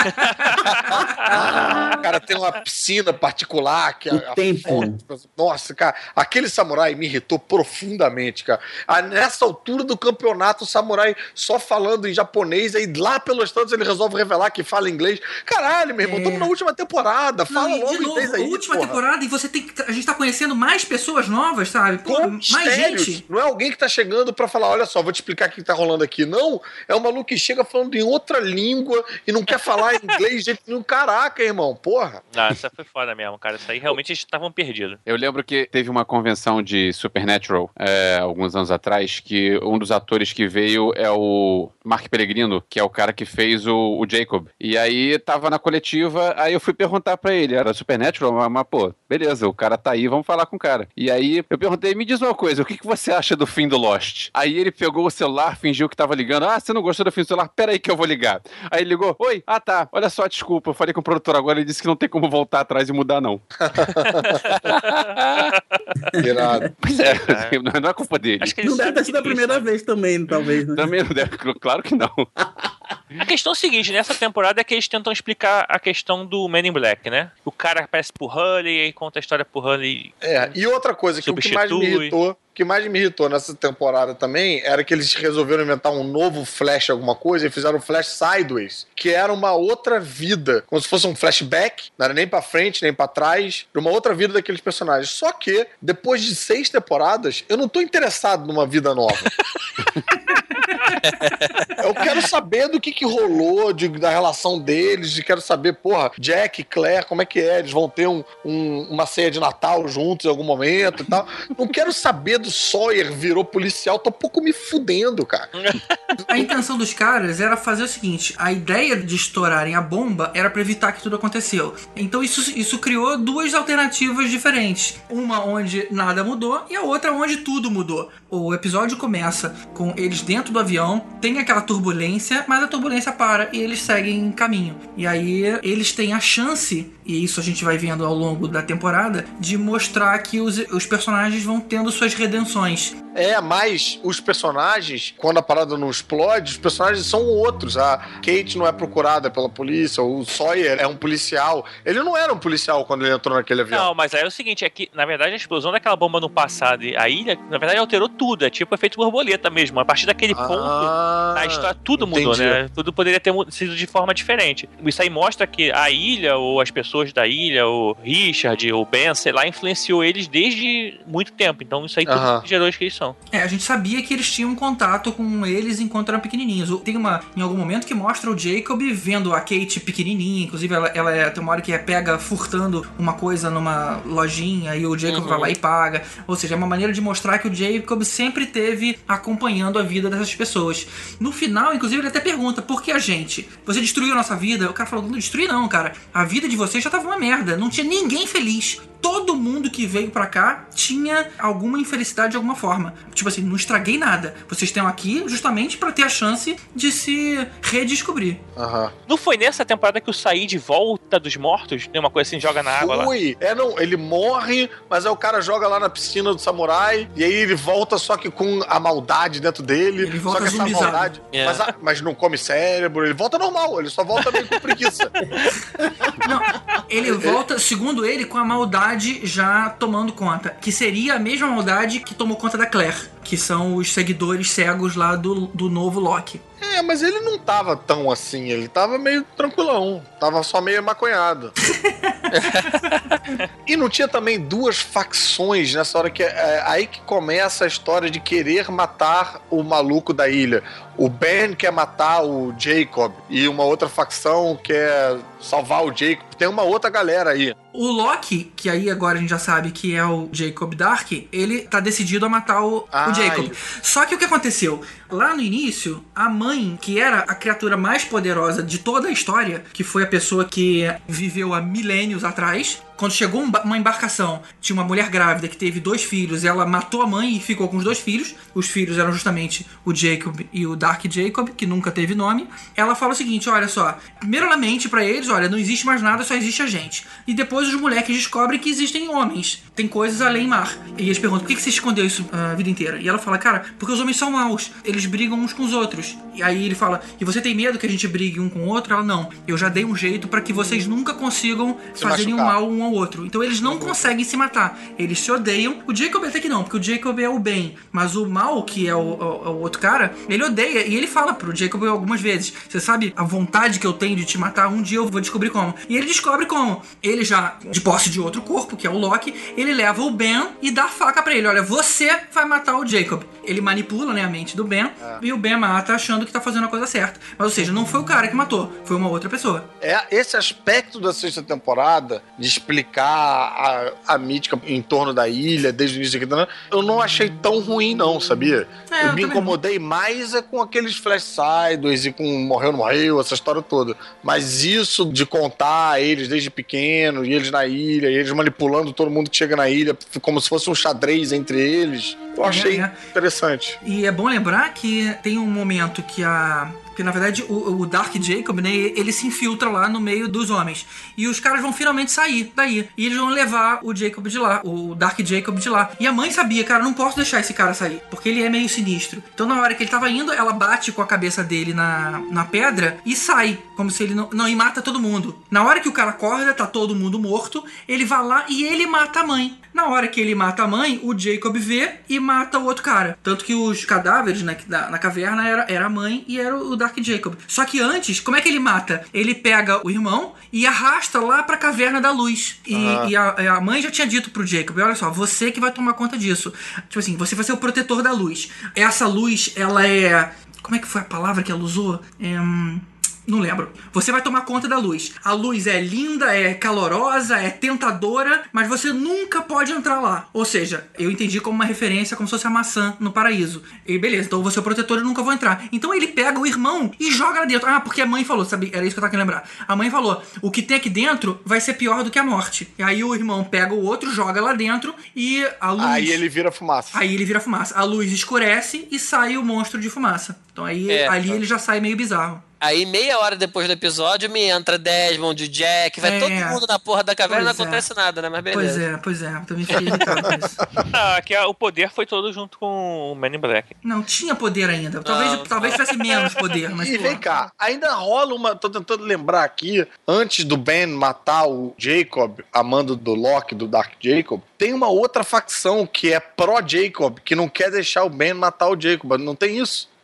O cara tem uma piscina particular. Que nossa, cara, aquele samurai me irritou profundamente, cara. Nessa altura do campeonato, o samurai só falando em japonês, aí lá pelos tantos ele resolve revelar que fala inglês. Caralho, meu irmão, estamos na última temporada. Fala logo inglês aí. Última temporada e você tem que. A gente tá conhecendo mais pessoas novas, sabe? Pô, mais gente. Não é alguém que tá chegando pra falar, olha só, vou te explicar o que tá rolando aqui. Não, é um maluco que chega falando em outra língua e não quer falar inglês de jeito nenhum. Caraca, irmão, porra. Ah, essa foi foda mesmo, cara. Isso aí realmente eles estavam perdidos. Eu lembro que teve uma convenção de Supernatural alguns anos atrás, que um dos atores que veio é o Mark Pellegrino, que é o cara que fez o Jacob. E aí tava na coletiva, aí eu fui perguntar pra ele, era Supernatural? Mas pô, beleza, o cara tá aí, vamos falar com o cara. E aí eu perguntei, me diz uma coisa, o que você acha do fim do Lost? Aí ele pegou o celular, fingiu que tava ligando, você não gostou do fim do celular? Pera aí que eu vou ligar. Aí ele ligou, oi, tá, olha só, desculpa, eu falei com o produtor agora, ele disse que não tem como voltar atrás e mudar não. Irado. Pois é, não é culpa dele. Acho que não deve ter sido a primeira vez também, talvez, né? Também não deve, claro que não. A questão é o seguinte, nessa temporada é que eles tentam explicar a questão do Men in Black, né? O cara aparece pro Hurley e conta a história pro Hurley. E outra coisa, que o que mais me irritou nessa temporada também era que eles resolveram inventar um novo Flash alguma coisa e fizeram o Flash Sideways, que era uma outra vida, como se fosse um flashback, não era nem pra frente, nem pra trás, de uma outra vida daqueles personagens. Só que, depois de 6 temporadas, eu não tô interessado numa vida nova. Eu quero saber do que rolou, da relação deles, quero saber, porra, Jack e Claire, como é que é? Eles vão ter uma ceia de Natal juntos em algum momento e tal. Não quero saber do Sawyer virou policial, tô um pouco me fudendo, cara. A intenção dos caras era fazer o seguinte, a ideia de estourarem a bomba era pra evitar que tudo aconteceu. Então isso criou duas alternativas diferentes. Uma onde nada mudou e a outra onde tudo mudou. O episódio começa com eles dentro do avião, tem aquela turbulência, mas a turbulência para e eles seguem caminho. E aí eles têm a chance, e isso a gente vai vendo ao longo da temporada, de mostrar que os personagens vão tendo suas redenções. Mas os personagens, quando a parada não explode, os personagens são outros. A Kate não é procurada pela polícia, o Sawyer é um policial. Ele não era um policial quando ele entrou naquele avião. Não, mas aí é o seguinte, é que, na verdade, a explosão daquela bomba no passado e a ilha, na verdade, alterou tudo. É tipo efeito borboleta mesmo. A partir daquele ponto, a história, tudo mudou, né? Tudo poderia ter sido de forma diferente. Isso aí mostra que a ilha, ou as pessoas da ilha, o Richard, o Ben, sei lá, influenciou eles desde muito tempo. Então isso aí tudo gerou a inscrição. não. A gente sabia que eles tinham contato com eles enquanto eram pequenininhos. Tem em algum momento que mostra o Jacob vendo a Kate pequenininha, inclusive ela tem uma hora que pega furtando uma coisa numa lojinha e o Jacob vai lá e paga. Ou seja, é uma maneira de mostrar que o Jacob sempre esteve acompanhando a vida dessas pessoas. No final, inclusive, ele até pergunta, por que a gente? Você destruiu a nossa vida? O cara falou, não destruí não, cara. A vida de vocês já tava uma merda. Não tinha ninguém feliz. Todo mundo que veio pra cá tinha alguma infelicidade de alguma forma. Tipo assim, não estraguei nada. Vocês estão aqui justamente pra ter a chance de se redescobrir. Não foi nessa temporada que o Said volta dos mortos? Tem uma coisa assim, joga na água lá? Não, ele morre, mas aí o cara joga lá na piscina do samurai, e aí ele volta só que com a maldade dentro dele. Ele volta só que essa maldade, mas não come cérebro, ele volta normal, ele só volta meio com preguiça. Não, ele volta, segundo ele, com a maldade já tomando conta, que seria a mesma maldade que tomou conta da Claire, que são os seguidores cegos lá do novo Loki. Mas ele não tava tão assim, ele tava meio tranquilão, tava só meio maconhado. E não tinha também duas facções nessa hora que aí que começa a história de querer matar o maluco da ilha. O Ben quer matar o Jacob e uma outra facção quer salvar o Jacob. Tem uma outra galera aí. O Loki, que aí agora a gente já sabe que é o Jacob Dark, ele tá decidido a matar o Jacob. Só que o que aconteceu? Lá no início, a mãe, que era a criatura mais poderosa de toda a história, que foi a pessoa que viveu há milênios atrás, quando chegou uma embarcação, tinha uma mulher grávida que teve 2 filhos, ela matou a mãe e ficou com os 2 filhos. Os filhos eram justamente o Jacob e o Dark Jacob, que nunca teve nome. Ela fala o seguinte, olha só, primeiro ela mente pra eles, olha, não existe mais nada, só existe a gente. E depois os moleques descobrem que existem homens, tem coisas além mar. E eles perguntam, por que você escondeu isso a vida inteira? E ela fala, cara, porque os homens são maus, eles brigam uns com os outros. E aí ele fala, e você tem medo que a gente brigue um com o outro? Ela, não, eu já dei um jeito pra que vocês nunca consigam fazerem um mal um ao outro. Então eles não conseguem se matar, eles se odeiam. O Jacob até que não, porque o Jacob é o bem, mas o mal, que é o outro cara, ele odeia. E ele fala pro Jacob algumas vezes, você sabe a vontade que eu tenho de te matar? Um dia eu vou descobrir como. E ele descobre como. Ele já, de posse de outro corpo, que é o Loki, ele leva o Ben e dá a faca pra ele, olha, você vai matar o Jacob. Ele manipula, né, a mente do Ben, e o Ben mata achando que tá fazendo a coisa certa. Mas, ou seja, não foi o cara que matou, foi uma outra pessoa. Esse aspecto da 6ª temporada, de explicar a mítica em torno da ilha, desde o início aqui, eu não achei tão ruim não, sabia? Eu me incomodei mais com aqueles flash sideways e com morreu, não morreu, essa história toda. Mas isso de contar eles desde pequeno, e eles na ilha, e eles manipulando todo mundo que chega na ilha, como se fosse um xadrez entre eles, eu achei interessante. E é bom lembrar que tem um momento que na verdade o Dark Jacob, né, ele se infiltra lá no meio dos homens. E os caras vão finalmente sair daí. E eles vão levar o Jacob de lá, o Dark Jacob de lá. E a mãe sabia, cara, não posso deixar esse cara sair, porque ele é meio sinistro. Então na hora que ele tava indo, ela bate com a cabeça dele na pedra e sai, como se ele não e mata todo mundo. Na hora que o cara acorda, tá todo mundo morto, ele vai lá e ele mata a mãe. Na hora que ele mata a mãe, o Jacob vê e mata o outro cara. Tanto que os cadáveres na caverna era a mãe e era o Dark Jacob. Só que antes, como é que ele mata? Ele pega o irmão e arrasta lá pra caverna da luz. E a mãe já tinha dito pro Jacob, olha só, você que vai tomar conta disso. Tipo assim, você vai ser o protetor da luz. Essa luz, ela é... Como é que foi a palavra que ela usou? Não lembro. Você vai tomar conta da luz. A luz é linda, é calorosa, é tentadora, mas você nunca pode entrar lá. Ou seja, eu entendi como uma referência, como se fosse a maçã no paraíso. E beleza, então eu vou ser o protetor e nunca vou entrar. Então ele pega o irmão e joga lá dentro. Ah, porque a mãe falou, sabe? Era isso que eu tava querendo lembrar. A mãe falou, o que tem aqui dentro vai ser pior do que a morte. E aí o irmão pega o outro, joga lá dentro e a luz... Aí ele vira fumaça. Aí ele vira fumaça. A luz escurece e sai o monstro de fumaça. Então aí ali ele já sai meio bizarro. Aí, meia hora depois do episódio, me entra Desmond, Jack, vai todo mundo na porra da caverna e não acontece nada, né? Mas beleza. Pois é. Também fiquei irritado com isso. Aqui o poder foi todo junto com o Man in Black. Não, tinha poder ainda. Talvez tivesse menos poder. Mas, e vem cá, ainda rola uma... Tô tentando lembrar aqui, antes do Ben matar o Jacob, a mando do Loki, do Dark Jacob, tem uma outra facção que é pró-Jacob, que não quer deixar o Ben matar o Jacob. Não tem isso?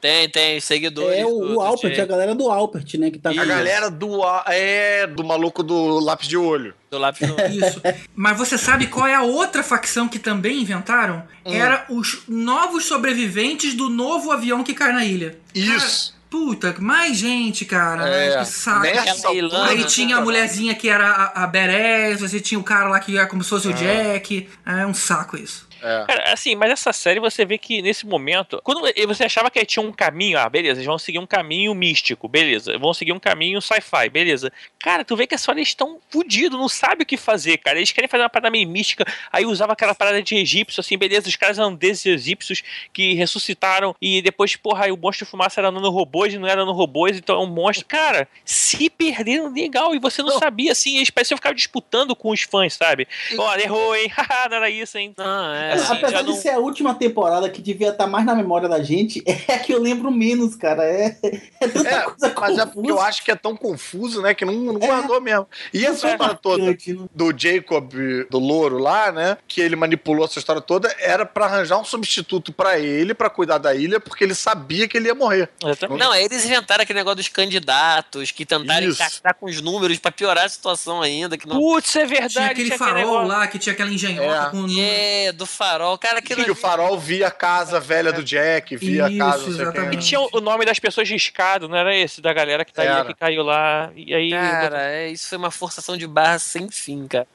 Tem seguidores. O Alpert, a galera do Alpert, né? Que tá a galera do maluco do lápis de olho. Do lápis de olho. Isso. Mas você sabe qual é a outra facção que também inventaram? Era os novos sobreviventes do novo avião que cai na ilha. Isso. Cara, puta, mais gente, cara. Que saco. Aí tinha a mulherzinha que era a Badass, você tinha o cara lá que era como se fosse o Jack. É um saco isso. Cara, assim, mas essa série você vê que nesse momento, quando você achava que tinha um caminho, beleza, eles vão seguir um caminho místico, beleza, vão seguir um caminho sci-fi, beleza. Cara, tu vê que eles estão fodidos, não sabem o que fazer, cara. Eles querem fazer uma parada meio mística, aí usava aquela parada de egípcio, assim, beleza, os caras eram desses egípcios que ressuscitaram e depois, porra, aí o monstro de fumaça era nanorobôs e não era nanorobôs, então é um monstro. Cara, se perderam legal e você não sabia, assim, eles pareciam ficar disputando com os fãs, sabe? Olha, errou, hein? Haha, não era isso, hein? Assim, apesar de ser a última temporada que devia estar mais na memória da gente, é a que eu lembro menos, cara. É tanta coisa mas é porque eu acho que é tão confuso, né, que não guardou mesmo. E essa história toda do Jacob, do louro lá, né, que ele manipulou essa história toda, era pra arranjar um substituto pra ele, pra cuidar da ilha, porque ele sabia que ele ia morrer. Não, eles inventaram aquele negócio dos candidatos, que tentaram encaixar com os números pra piorar a situação ainda. Que não... Putz, é verdade. Tinha aquele farol lá, que tinha aquela engenhoca com o número. Do farol, cara, que o farol via a casa velha do Jack, via a casa... Exatamente. E tinha o nome das pessoas riscado, não era esse? Da galera que que caiu lá, e aí... Cara, isso foi uma forçação de barra sem fim, cara.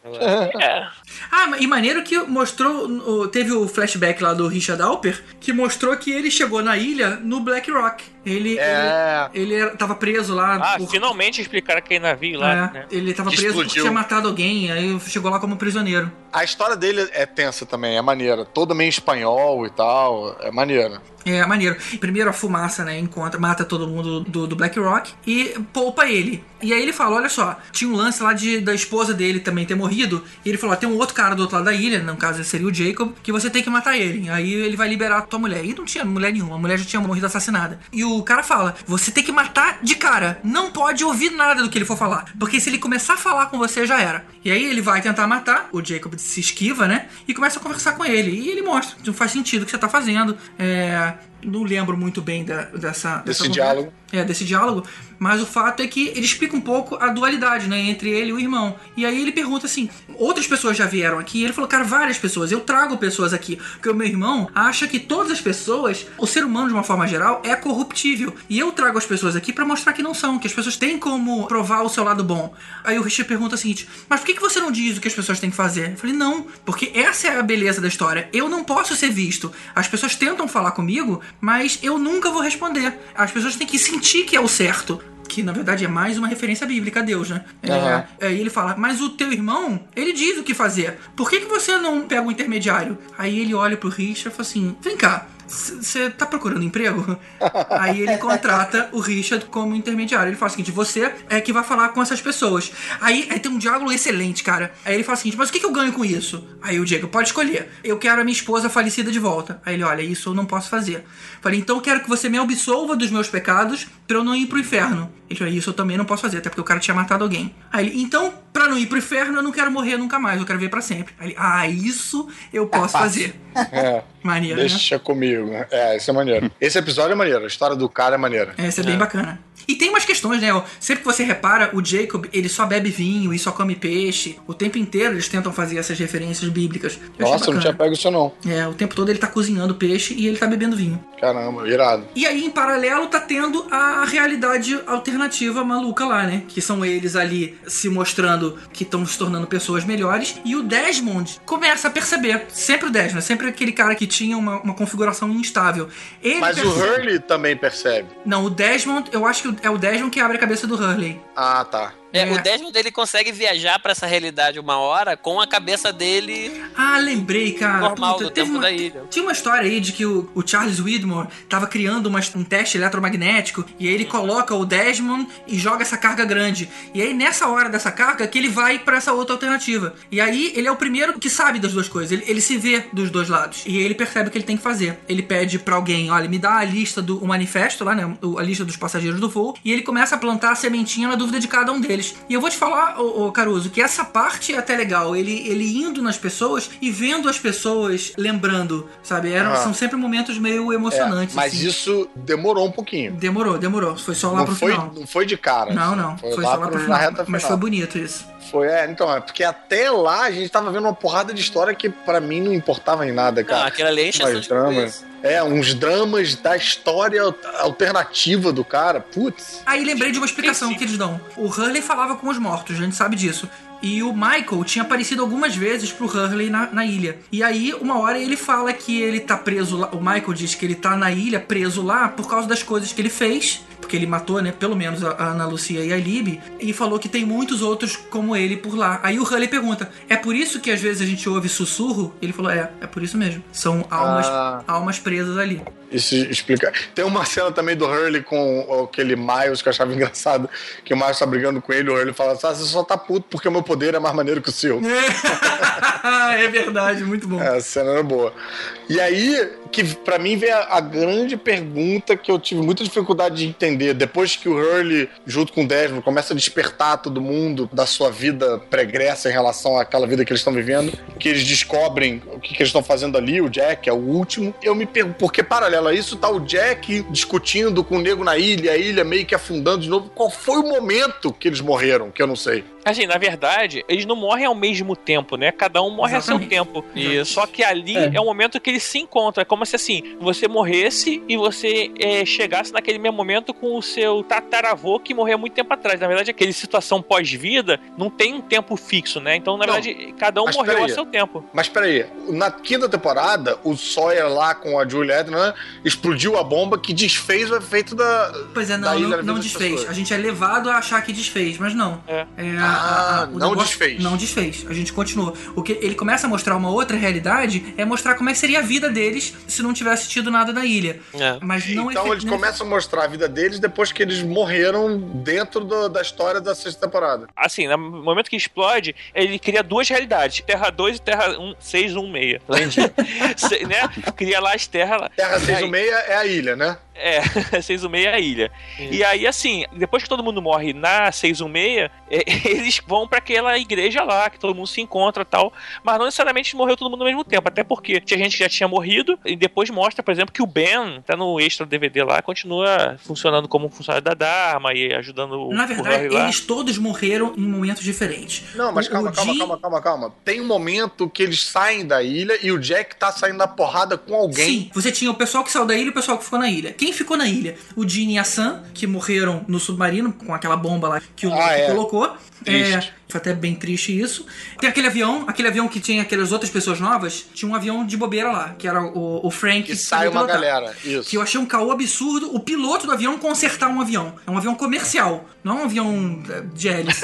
E maneiro que mostrou, teve o flashback lá do Richard Alper, que mostrou que ele chegou na ilha no Black Rock. Ele tava preso lá. Finalmente explicaram aquele navio lá. Né? Ele tava preso porque tinha matado alguém, aí chegou lá como prisioneiro. A história dele é tensa também, é maneira. Toda meio espanhol e tal, é maneira. É maneiro. Primeiro a fumaça, né, mata todo mundo do Black Rock e poupa ele. E aí ele fala, olha só, tinha um lance lá da esposa dele também ter morrido, e ele falou, tem um outro cara do outro lado da ilha, no caso seria o Jacob, que você tem que matar ele. Aí ele vai liberar a tua mulher. E não tinha mulher nenhuma, a mulher já tinha morrido assassinada. E o cara fala, você tem que matar de cara, não pode ouvir nada do que ele for falar, porque se ele começar a falar com você, já era. E aí ele vai tentar matar, o Jacob se esquiva, né, e começa a conversar com ele. E ele mostra, não faz sentido o que você tá fazendo, não lembro muito bem desse diálogo. Desse diálogo, mas o fato é que ele explica um pouco a dualidade, né, entre ele e o irmão. E aí ele pergunta assim, outras pessoas já vieram aqui? E ele falou, cara, várias pessoas, eu trago pessoas aqui, porque o meu irmão acha que todas as pessoas, o ser humano de uma forma geral, é corruptível. E eu trago as pessoas aqui pra mostrar que não são, que as pessoas têm como provar o seu lado bom. Aí o Richard pergunta o seguinte, mas por que você não diz o que as pessoas têm que fazer? Eu falei, não, porque essa é a beleza da história. Eu não posso ser visto. As pessoas tentam falar comigo, mas eu nunca vou responder. As pessoas têm que sentir que é o certo. Que na verdade é mais uma referência bíblica a Deus, né? E ele fala, mas o teu irmão, ele diz o que fazer. Por que você não pega um intermediário? Aí ele olha pro Richard e fala assim, vem cá, você tá procurando emprego? Aí ele contrata o Richard como intermediário. Ele fala o seguinte, você é que vai falar com essas pessoas. Aí tem um diálogo excelente, cara. Aí ele fala o seguinte, mas o que eu ganho com isso? Aí o Diego, pode escolher. Eu quero a minha esposa falecida de volta. Aí ele, olha, isso eu não posso fazer. Falei, então eu quero que você me absolva dos meus pecados pra eu não ir pro inferno. Ele falou, isso eu também não posso fazer, até porque o cara tinha matado alguém. Aí ele, então, pra não ir pro inferno, eu não quero morrer nunca mais, eu quero viver pra sempre. Aí ele, isso eu posso fazer. Maneiro, deixa comigo. Isso é maneiro. Esse episódio é maneiro, a história do cara é maneira. Essa é bem bacana. E tem umas questões, né? Sempre que você repara, o Jacob, ele só bebe vinho e só come peixe. O tempo inteiro eles tentam fazer essas referências bíblicas. Nossa, eu não tinha pego isso não. O tempo todo ele tá cozinhando peixe e ele tá bebendo vinho. Caramba, irado. E aí, em paralelo, tá tendo a realidade alternativa maluca lá, né? Que são eles ali se mostrando que estão se tornando pessoas melhores. E o Desmond começa a perceber. Sempre o Desmond, sempre aquele cara que tinha uma configuração instável. Mas o Hurley também percebe. Não, o Desmond, eu acho que é o Desmond que abre a cabeça do Hurley. Ah, tá. O Desmond dele consegue viajar pra essa realidade uma hora com a cabeça dele. Lembrei, cara. Normal do tempo da ilha. Tinha uma história aí de que o Charles Widmore tava criando um teste eletromagnético e aí ele coloca o Desmond e joga essa carga grande. E aí nessa hora dessa carga que ele vai pra essa outra alternativa. E aí ele é o primeiro que sabe das duas coisas. Ele se vê dos dois lados. E aí ele percebe o que ele tem que fazer. Ele pede pra alguém, olha, me dá a lista o manifesto lá, né? A lista dos passageiros do voo. E ele começa a plantar a sementinha na dúvida de cada um deles. deles. E eu vou te falar, ô Caruso, que essa parte é até legal. Ele indo nas pessoas e vendo as pessoas lembrando, sabe? São sempre momentos meio emocionantes. Mas assim. Isso demorou um pouquinho. Demorou. Foi só lá pro final. Não foi de cara. Não. Foi só lá pro final. Mas foi bonito isso. Porque até lá a gente tava vendo uma porrada de história que pra mim não importava em nada, cara. Aquela ali é encheção de dramas. Uns dramas da história alternativa do cara. Putz. Aí lembrei de uma explicação que eles dão. O Hurley falava com os mortos, a gente sabe disso. E o Michael tinha aparecido algumas vezes pro Hurley na ilha. E aí, uma hora ele fala que ele tá preso lá. O Michael diz que ele tá na ilha, preso lá, por causa das coisas que ele fez. Porque ele matou, né, pelo menos a Ana Lucia e a Libby. E falou que tem muitos outros como ele por lá. Aí o Hurley pergunta, é por isso que às vezes a gente ouve sussurro? Ele falou, é por isso mesmo. São almas presas ali. Isso explica. Tem uma cena também do Hurley com aquele Miles que eu achava engraçado, que o Miles tá brigando com ele, o Hurley fala assim, você só tá puto porque o meu poder é mais maneiro que o seu. É verdade, muito bom. A cena era boa. E aí, que pra mim veio a grande pergunta que eu tive muita dificuldade de entender, depois que o Hurley, junto com o Desmond, começa a despertar todo mundo da sua vida pregressa em relação àquela vida que eles estão vivendo, que eles descobrem o que eles estão fazendo ali, o Jack é o último. Eu me pergunto, por que paralelo a isso tá o Jack discutindo com o nego na ilha, a ilha meio que afundando de novo? Qual foi o momento que eles morreram, que eu não sei? Assim, na verdade, eles não morrem ao mesmo tempo, né? Cada um morre a seu tempo. Só que ali é o momento que eles se encontram. É como se, assim, você morresse e você chegasse naquele mesmo momento com o seu tataravô que morreu há muito tempo atrás. Na verdade, aquela situação pós-vida não tem um tempo fixo, né? Então, na verdade, cada um morreu a seu tempo. Mas peraí, na quinta temporada, o Sawyer lá com a Julia Edna explodiu a bomba que desfez o efeito da... Pois é, não desfez. A gente é levado a achar que desfez, mas não. Não desfez. Não desfez. A gente continua. O que ele começa a mostrar uma outra realidade é mostrar como é que seria a vida deles se não tivesse tido nada na ilha. Mas não então eles começam a mostrar a vida deles depois que eles morreram dentro da história da sexta temporada. Assim, no momento que explode, ele cria duas realidades. Terra 2 e Terra 616. Entendi. Né? Cria lá as terras lá. Terra 616 é a ilha, né? 616 é a ilha. E aí, assim, depois que todo mundo morre na 616, eles vão pra aquela igreja lá, que todo mundo se encontra e tal, mas não necessariamente morreu todo mundo ao mesmo tempo, até porque tinha gente que já tinha morrido, e depois mostra, por exemplo, que o Ben, tá no extra DVD lá, continua funcionando como funcionário da Dharma e ajudando o... Na verdade, eles todos morreram em momentos diferentes. Não, mas calma. Tem um momento que eles saem da ilha e o Jack tá saindo da porrada com alguém. Sim, você tinha o pessoal que saiu da ilha e o pessoal que ficou na ilha. Quem ficou na ilha? O Gene e a Sam, que morreram no submarino com aquela bomba lá que o Luke colocou. Foi até bem triste isso. Tem aquele avião que tinha aquelas outras pessoas novas, tinha um avião de bobeira lá, que era o Frank. Que sai uma galera, isso. Que eu achei um caô absurdo, o piloto do avião consertar um avião. É um avião comercial, não é um avião de hélice.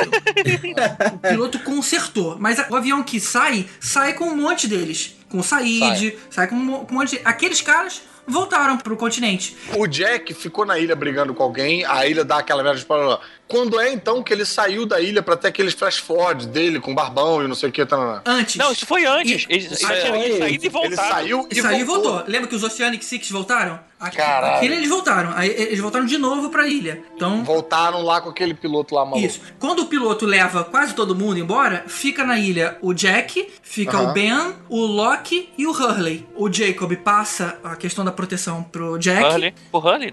O piloto consertou, mas o avião que sai com um monte deles. Com o Said, sai com um monte de... Aqueles caras voltaram pro continente. O Jack ficou na ilha brigando com alguém, a ilha dá aquela merda de parada. Quando é então que ele saiu da ilha pra ter aqueles flash forward dele com barbão e não sei o que? Antes. Não, isso foi antes. Ele saiu e voltaram. Ele saiu e voltou. Lembra que os Oceanic Six voltaram? Aquele eles voltaram. Aí eles voltaram de novo pra ilha. Então, voltaram lá com aquele piloto lá maluco. Isso. Quando o piloto leva quase todo mundo embora, fica na ilha o Jack, fica o Ben, o Locke e o Hurley. O Jacob passa a questão da proteção pro Jack. Pro Hurley?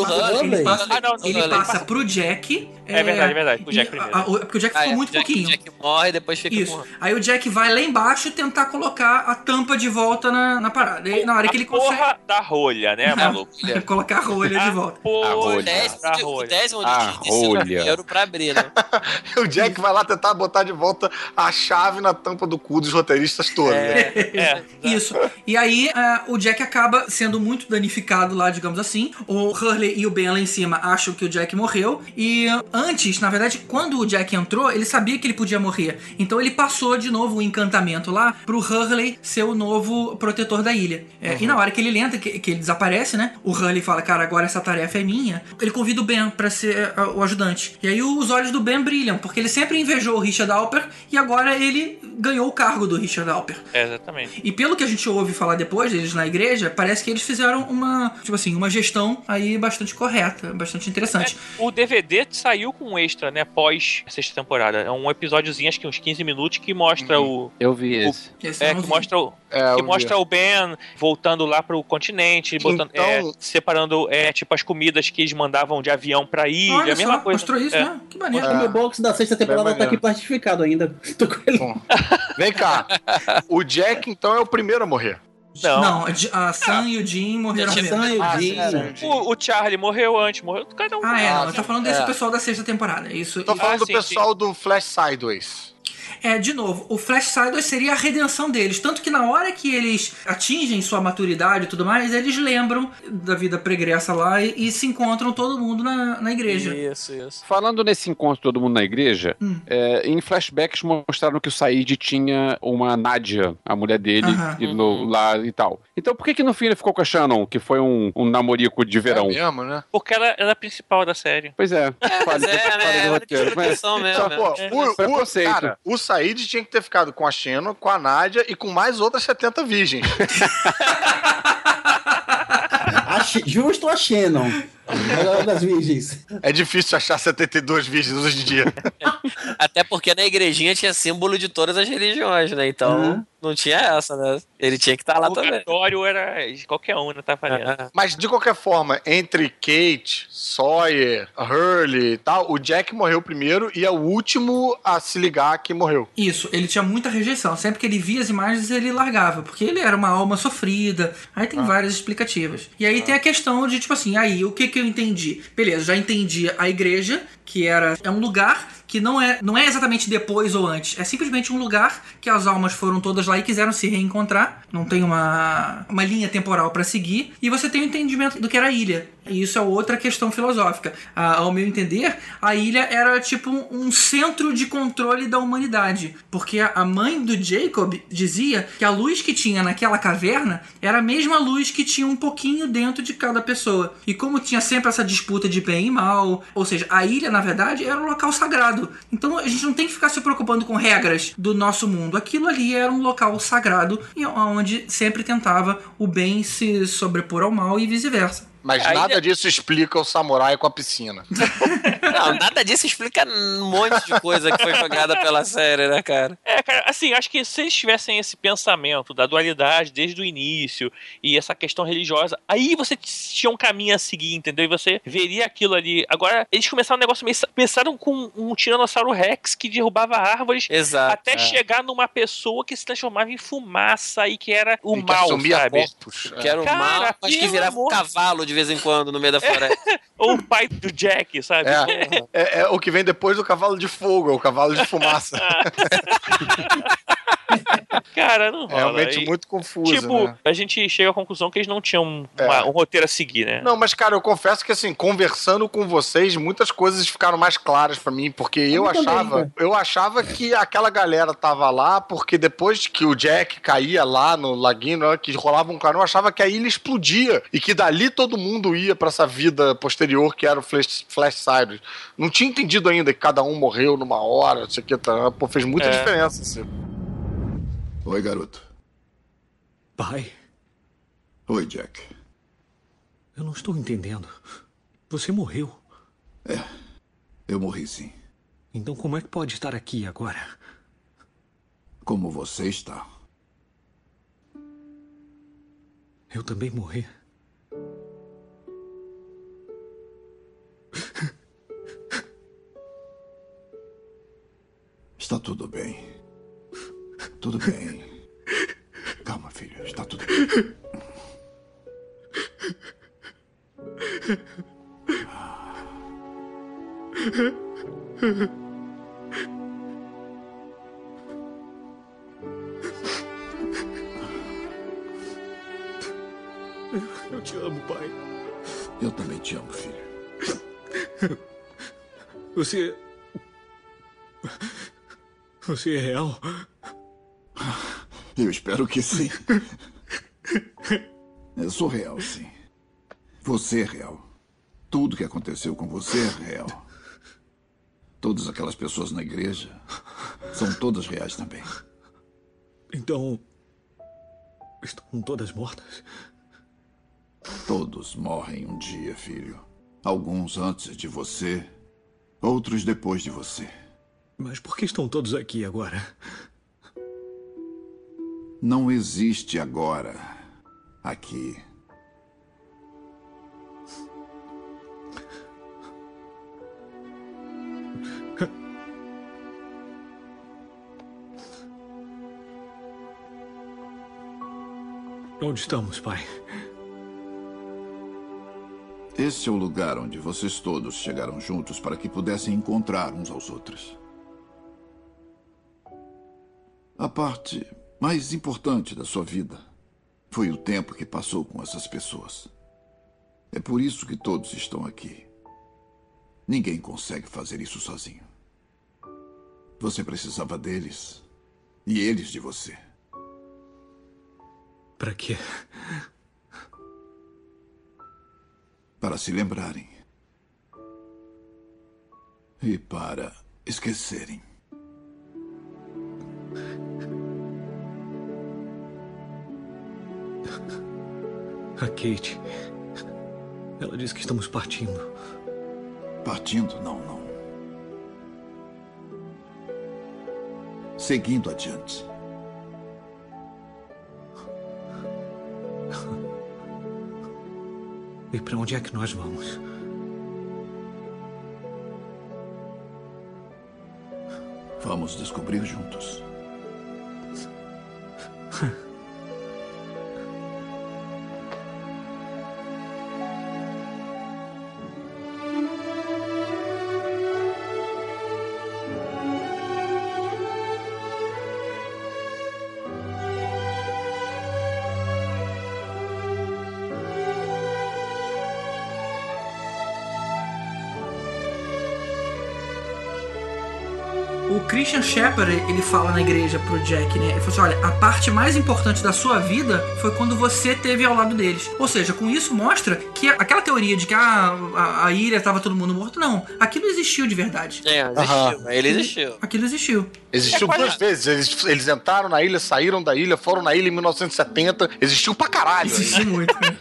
Ele passa pro Jack. É verdade. O Jack primeiro. Porque o Jack ficou muito pouquinho. O Jack morre e depois fica isso. Aí o Jack vai lá embaixo tentar colocar a tampa de volta na parada. E na hora que ele consegue... Porra da rolha, né, maluco? Colocar a rolha de volta. O Desmond disse dinheiro pra abrir, né? O Jack vai lá tentar botar de volta a chave na tampa do cu dos roteiristas todos. Isso. E aí o Jack acaba sendo muito danificado lá, digamos assim. O Hurley e o Ben lá em cima acham que o Jack morreu. E antes, na verdade, quando o Jack entrou, ele sabia que ele podia morrer. Então ele passou de novo o encantamento lá pro Hurley ser o novo protetor da ilha. E na hora que ele entra, que ele desaparece, né? né? O Hurley fala, cara, agora essa tarefa é minha. Ele convida o Ben pra ser o ajudante. E aí os olhos do Ben brilham, porque ele sempre invejou o Richard Alper e agora ele ganhou o cargo do Richard Alper. Exatamente. E pelo que a gente ouve falar depois deles na igreja, parece que eles fizeram uma gestão aí bastante correta, bastante interessante. O DVD saiu com um extra, né, pós a sexta temporada. É um episódiozinho, acho que uns 15 minutos, que mostra o... Eu vi esse. Que mostra o Ben voltando lá pro continente, botando, separando as comidas que eles mandavam de avião pra ilha, olha a mesma só, coisa. Mostrou isso, né? Que maneiro. O meu box da sexta temporada tá aqui plastificado ainda. Tô com ele. Vem cá. O Jack, então, é o primeiro a morrer. Não, a Sam e o Jim morreram mesmo. O Charlie morreu antes, morreu cada um. Eu tô falando desse pessoal da sexta temporada. Tô falando do pessoal do Flash Sideways. De novo, o Flash Sideways seria a redenção deles. Tanto que na hora que eles atingem sua maturidade e tudo mais, eles lembram da vida pregressa lá e se encontram todo mundo na igreja. Isso. Falando nesse encontro todo mundo na igreja, em flashbacks mostraram que o Said tinha uma Nádia, a mulher dele, lá e tal. Então por que no fim ele ficou com a Shannon, que foi um namorico de verão? É mesmo, né? Porque ela é a principal da série. Pois é. Cara, o Said tinha que ter ficado com a Shannon, com a Nádia e com mais outras 70 virgens. Justo a Shannon. Das virgens. É difícil achar 72 virgens hoje em dia. Até porque na igrejinha tinha símbolo de todas as religiões, né? Então não tinha essa, né? Ele tinha que estar lá também. O purgatório era de qualquer um, né? Tá fazendo. Mas de qualquer forma, entre Kate, Sawyer, Hurley e tal, o Jack morreu primeiro e é o último a se ligar que morreu. Isso, ele tinha muita rejeição. Sempre que ele via as imagens, ele largava, porque ele era uma alma sofrida. Aí tem várias explicativas. E aí tem a questão de, tipo assim, aí o que eu entendi? Beleza, já entendi a igreja, que é um lugar que não é exatamente depois ou antes. É simplesmente um lugar que as almas foram todas lá e quiseram se reencontrar. Não tem uma linha temporal para seguir. E você tem o entendimento do que era a ilha. E isso é outra questão filosófica. Ao meu entender, a ilha era tipo um centro de controle da humanidade. Porque a mãe do Jacob dizia que a luz que tinha naquela caverna era a mesma luz que tinha um pouquinho dentro de cada pessoa. E como tinha sempre essa disputa de bem e mal, ou seja, a ilha, na verdade, era um local sagrado. Então a gente não tem que ficar se preocupando com regras do nosso mundo. Aquilo ali era um local sagrado e onde sempre tentava o bem se sobrepor ao mal e vice-versa. Mas nada disso explica o samurai com a piscina. Não, nada disso explica um monte de coisa que foi jogada pela série, né, cara? Cara, assim, acho que se eles tivessem esse pensamento da dualidade desde o início e essa questão religiosa, aí você tinha um caminho a seguir, entendeu? E você veria aquilo ali. Agora, eles começaram um negócio meio... Pensaram com um Tiranossauro Rex que derrubava árvores até chegar numa pessoa que se transformava em fumaça e que era o mal, sabe? Corpos. Que era o mal, mas que virava um cavalo de vez em quando no meio da floresta. Ou o pai do Jack, sabe? É o que vem depois do cavalo de fogo, é o cavalo de fumaça. Cara, não rola. Realmente muito confuso, tipo, né? A gente chega à conclusão que eles não tinham um roteiro a seguir, né? Não, mas cara, eu confesso que assim, conversando com vocês, muitas coisas ficaram mais claras pra mim, porque eu achava que aquela galera tava lá porque depois que o Jack caía lá no laguinho, que rolava um clarão, eu achava que a ilha explodia e que dali todo mundo ia pra essa vida posterior que era o Flash Sideways. Não tinha entendido ainda que cada um morreu numa hora, não sei o que, pô, fez muita diferença, assim. Oi, garoto. Pai? Oi, Jack. Eu não estou entendendo. Você morreu. Eu morri sim. Então como é que pode estar aqui agora? Como você está. Eu também morri. Está tudo bem. Tudo bem. Calma, filho. Está tudo bem. Eu te amo, pai. Eu também te amo, filho. Você é real? Eu espero que sim. Eu sou real, sim. Você é real. Tudo que aconteceu com você é real. Todas aquelas pessoas na igreja são todas reais também. Então, estão todas mortas? Todos morrem um dia, filho. Alguns antes de você, outros depois de você. Mas por que estão todos aqui agora? Não existe agora aqui. Onde estamos, pai? Esse é o lugar onde vocês todos chegaram juntos para que pudessem encontrar uns aos outros. A parte mais importante da sua vida foi o tempo que passou com essas pessoas. É por isso que todos estão aqui. Ninguém consegue fazer isso sozinho. Você precisava deles e eles de você. Para quê? Para se lembrarem. E para esquecerem. A Kate. Ela disse que estamos partindo. Partindo? Não. Seguindo adiante. E para onde é que nós vamos? Vamos descobrir juntos. O Christian Shepherd, ele fala na igreja pro Jack, né? Ele falou assim, olha, a parte mais importante da sua vida foi quando você esteve ao lado deles. Ou seja, com isso mostra que aquela teoria de que a ilha tava todo mundo morto, não. Aquilo existiu de verdade. Existiu. Ele existiu. Aquilo existiu. Existiu duas vezes. Eles entraram na ilha, saíram da ilha, foram na ilha em 1970. Existiu pra caralho. Existiu muito, né?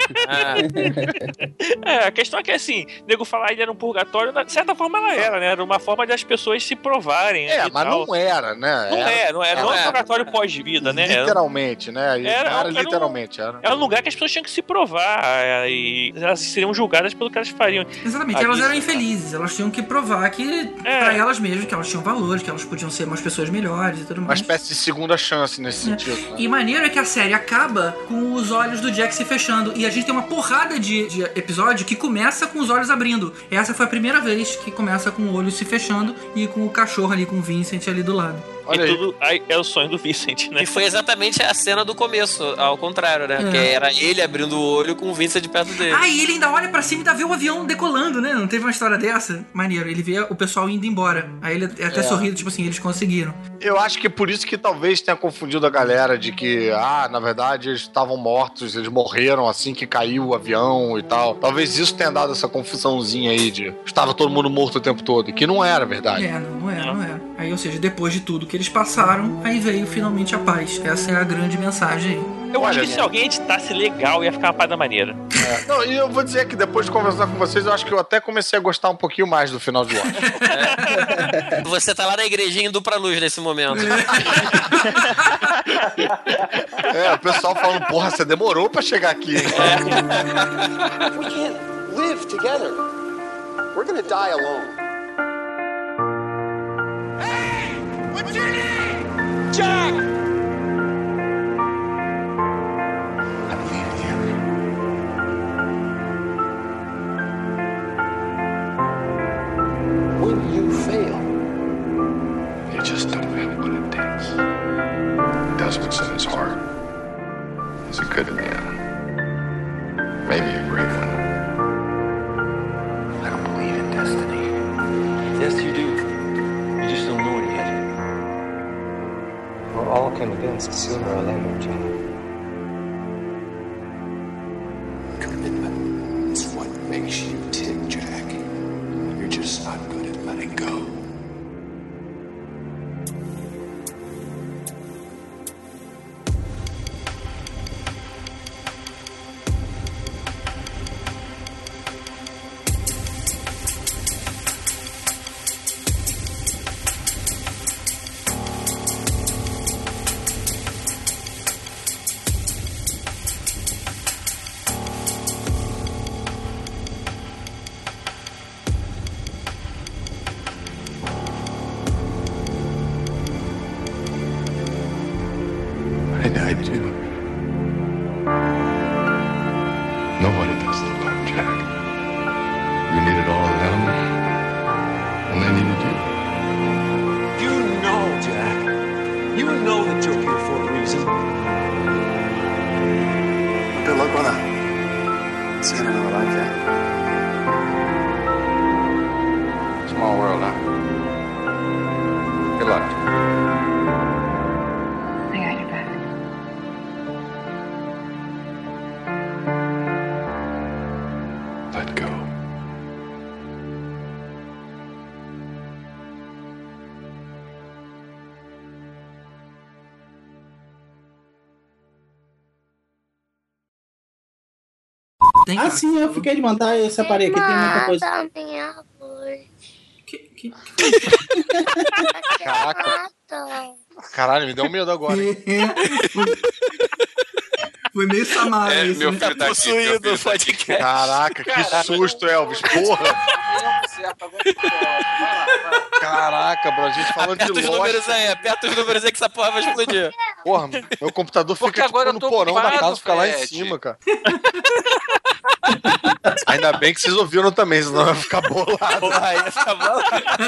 A questão é que, assim, o nego falar que ilha era um purgatório, de certa forma ela era, né? Era uma forma das pessoas se provarem. Mas não era, né? Não era um purgatório pós-vida, né? Literalmente, né? Literalmente. Era um lugar que as pessoas tinham que se provar e elas seriam julgadas pelo que elas fariam. Exatamente, elas eram infelizes, elas tinham que provar que pra elas mesmas, que elas tinham valores, que elas podiam ser umas pessoas melhores e tudo mais. Uma espécie de segunda chance nesse sentido. Né? E maneiro é que a série acaba com os olhos do Jack se fechando e a gente tem uma porrada de episódio que começa com os olhos abrindo. Essa foi a primeira vez que começa com o olho se fechando e com o cachorro ali, com o Vincent ali do lado. Olha, tudo é o sonho do Vincent, né? E foi exatamente a cena do começo, ao contrário, né? Que era ele abrindo o olho com o Vincent perto dele. E ele ainda olha pra cima e ainda vê o avião decolando, né? Não teve uma história dessa? Maneiro, ele vê o pessoal indo embora. Aí ele até sorriu, tipo assim, eles conseguiram. Eu acho que por isso que talvez tenha confundido a galera de que, na verdade, eles estavam mortos, eles morreram assim que caiu o avião e tal. Talvez isso tenha dado essa confusãozinha aí de estava todo mundo morto o tempo todo, e que não era verdade. Não era. Aí, ou seja, depois de tudo que eles passaram, aí veio finalmente a paz. Essa é a grande mensagem aí. Eu acho que se alguém editasse legal, ia ficar uma parada maneira. Não, e eu vou dizer que depois de conversar com vocês, eu acho que eu até comecei a gostar um pouquinho mais do final de Lost. Você tá lá na igrejinha indo pra luz nesse momento. O pessoal falando, porra, você demorou pra chegar aqui. We can't live together. We're gonna die alone. Hey! What's your name? Jack! I believe in you. When you fail, you just don't have what it takes. He does what's in his heart. He's a good man. Maybe a great one. I don't believe in destiny. yes, you do. You just don't know it yet. We're all convinced sooner or later, Jack. Commitment is what makes you tick, Jack. You're just not good at letting go. I died too. Nobody does the love, Jack. You needed all of them, and they needed you. You know, Jack. You know that you're here for a reason. Good luck, brother. See you in another life, Jack. Small world, huh? Good luck. I got your back. Let go. Sim, eu fiquei de mandar, eu separei aqui, tem muita coisa. Caraca. Caralho, me deu medo agora. Foi meio Samara isso, meu né? filho tá possuído aqui, podcast. Caraca, que susto, Elvis. Porra. Caraca, bro, a gente falando de Aperta os números aí, aperta os números aí que essa porra vai explodir. Porra, meu computador Porque fica agora tipo, eu no tô porão da ocupado, casa, fica lá em Fred. cima, cara. Ainda bem que vocês ouviram também, senão vai ficar bolado. Porra, ia ficar bolado.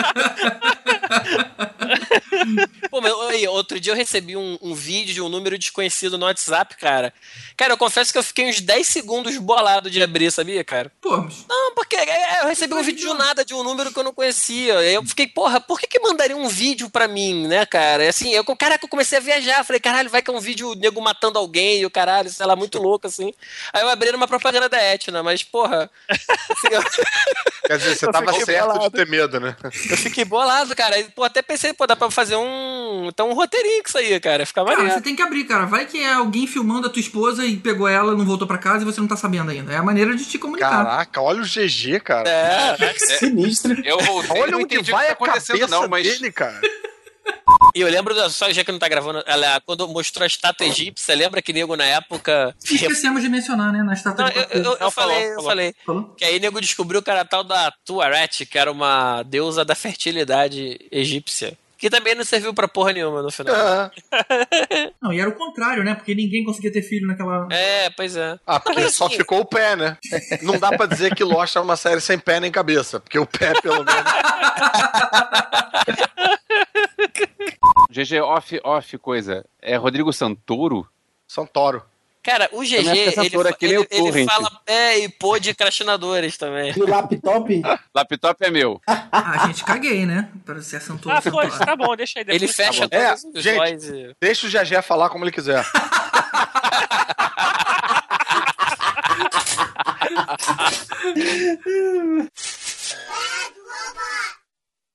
Pô, mas aí, outro dia eu recebi um vídeo de um número desconhecido no WhatsApp, cara. Cara, eu confesso que eu fiquei uns 10 segundos bolado de abrir, sabia, cara? Pô, mas... Não, porque eu recebi um vídeo de nada, de um número que eu não conhecia. Aí eu fiquei, porra, por que mandaria um vídeo pra mim, né, cara? Assim, caraca, eu comecei a viajar. Falei, caralho, vai que é um vídeo nego matando alguém, e o caralho, sei lá, muito louco, assim. Aí eu abri numa propaganda da Etna, mas, porra... Assim, Quer dizer, você tava certo bolado. de ter medo, né? Eu fiquei bolado, cara. Pô, até pensei, pô, dá pra fazer um roteirinho com isso aí, cara. Fica maneiro. Cara, você tem que abrir, cara. Vai que é alguém filmando a tua esposa e pegou ela, não voltou pra casa e você não tá sabendo ainda. É a maneira de te comunicar. Caraca, olha o GG, cara. Sinistro. Eu voltei, Olha não onde entendi vai o a que tá acontecendo cabeça não, mas... dele, cara. E eu lembro, só já que não tá gravando, ela, quando mostrou a estátua egípcia, lembra que nego na época... Esquecemos de mencionar, né, na estátua Não, de papel. eu falei. Falou? Que aí nego descobriu que era tal da Tuaret, que era uma deusa da fertilidade egípcia. Que também não serviu pra porra nenhuma no final. Não, e era o contrário, né? Porque ninguém conseguia ter filho naquela... É, pois é. Ah, porque só ficou o pé, né? Não dá pra dizer que Lost é uma série sem pé nem cabeça, porque o pé, pelo menos... GG, off coisa. É Rodrigo Santoro? Santoro. Cara, o GG, ele fala e pô de crastinadores também. E o laptop? Laptop é meu. A gente caguei, né? Para ser Santoro. Pô, tá bom, deixa aí. Ele fecha todos os gente, olhos e... deixa o GG falar como ele quiser.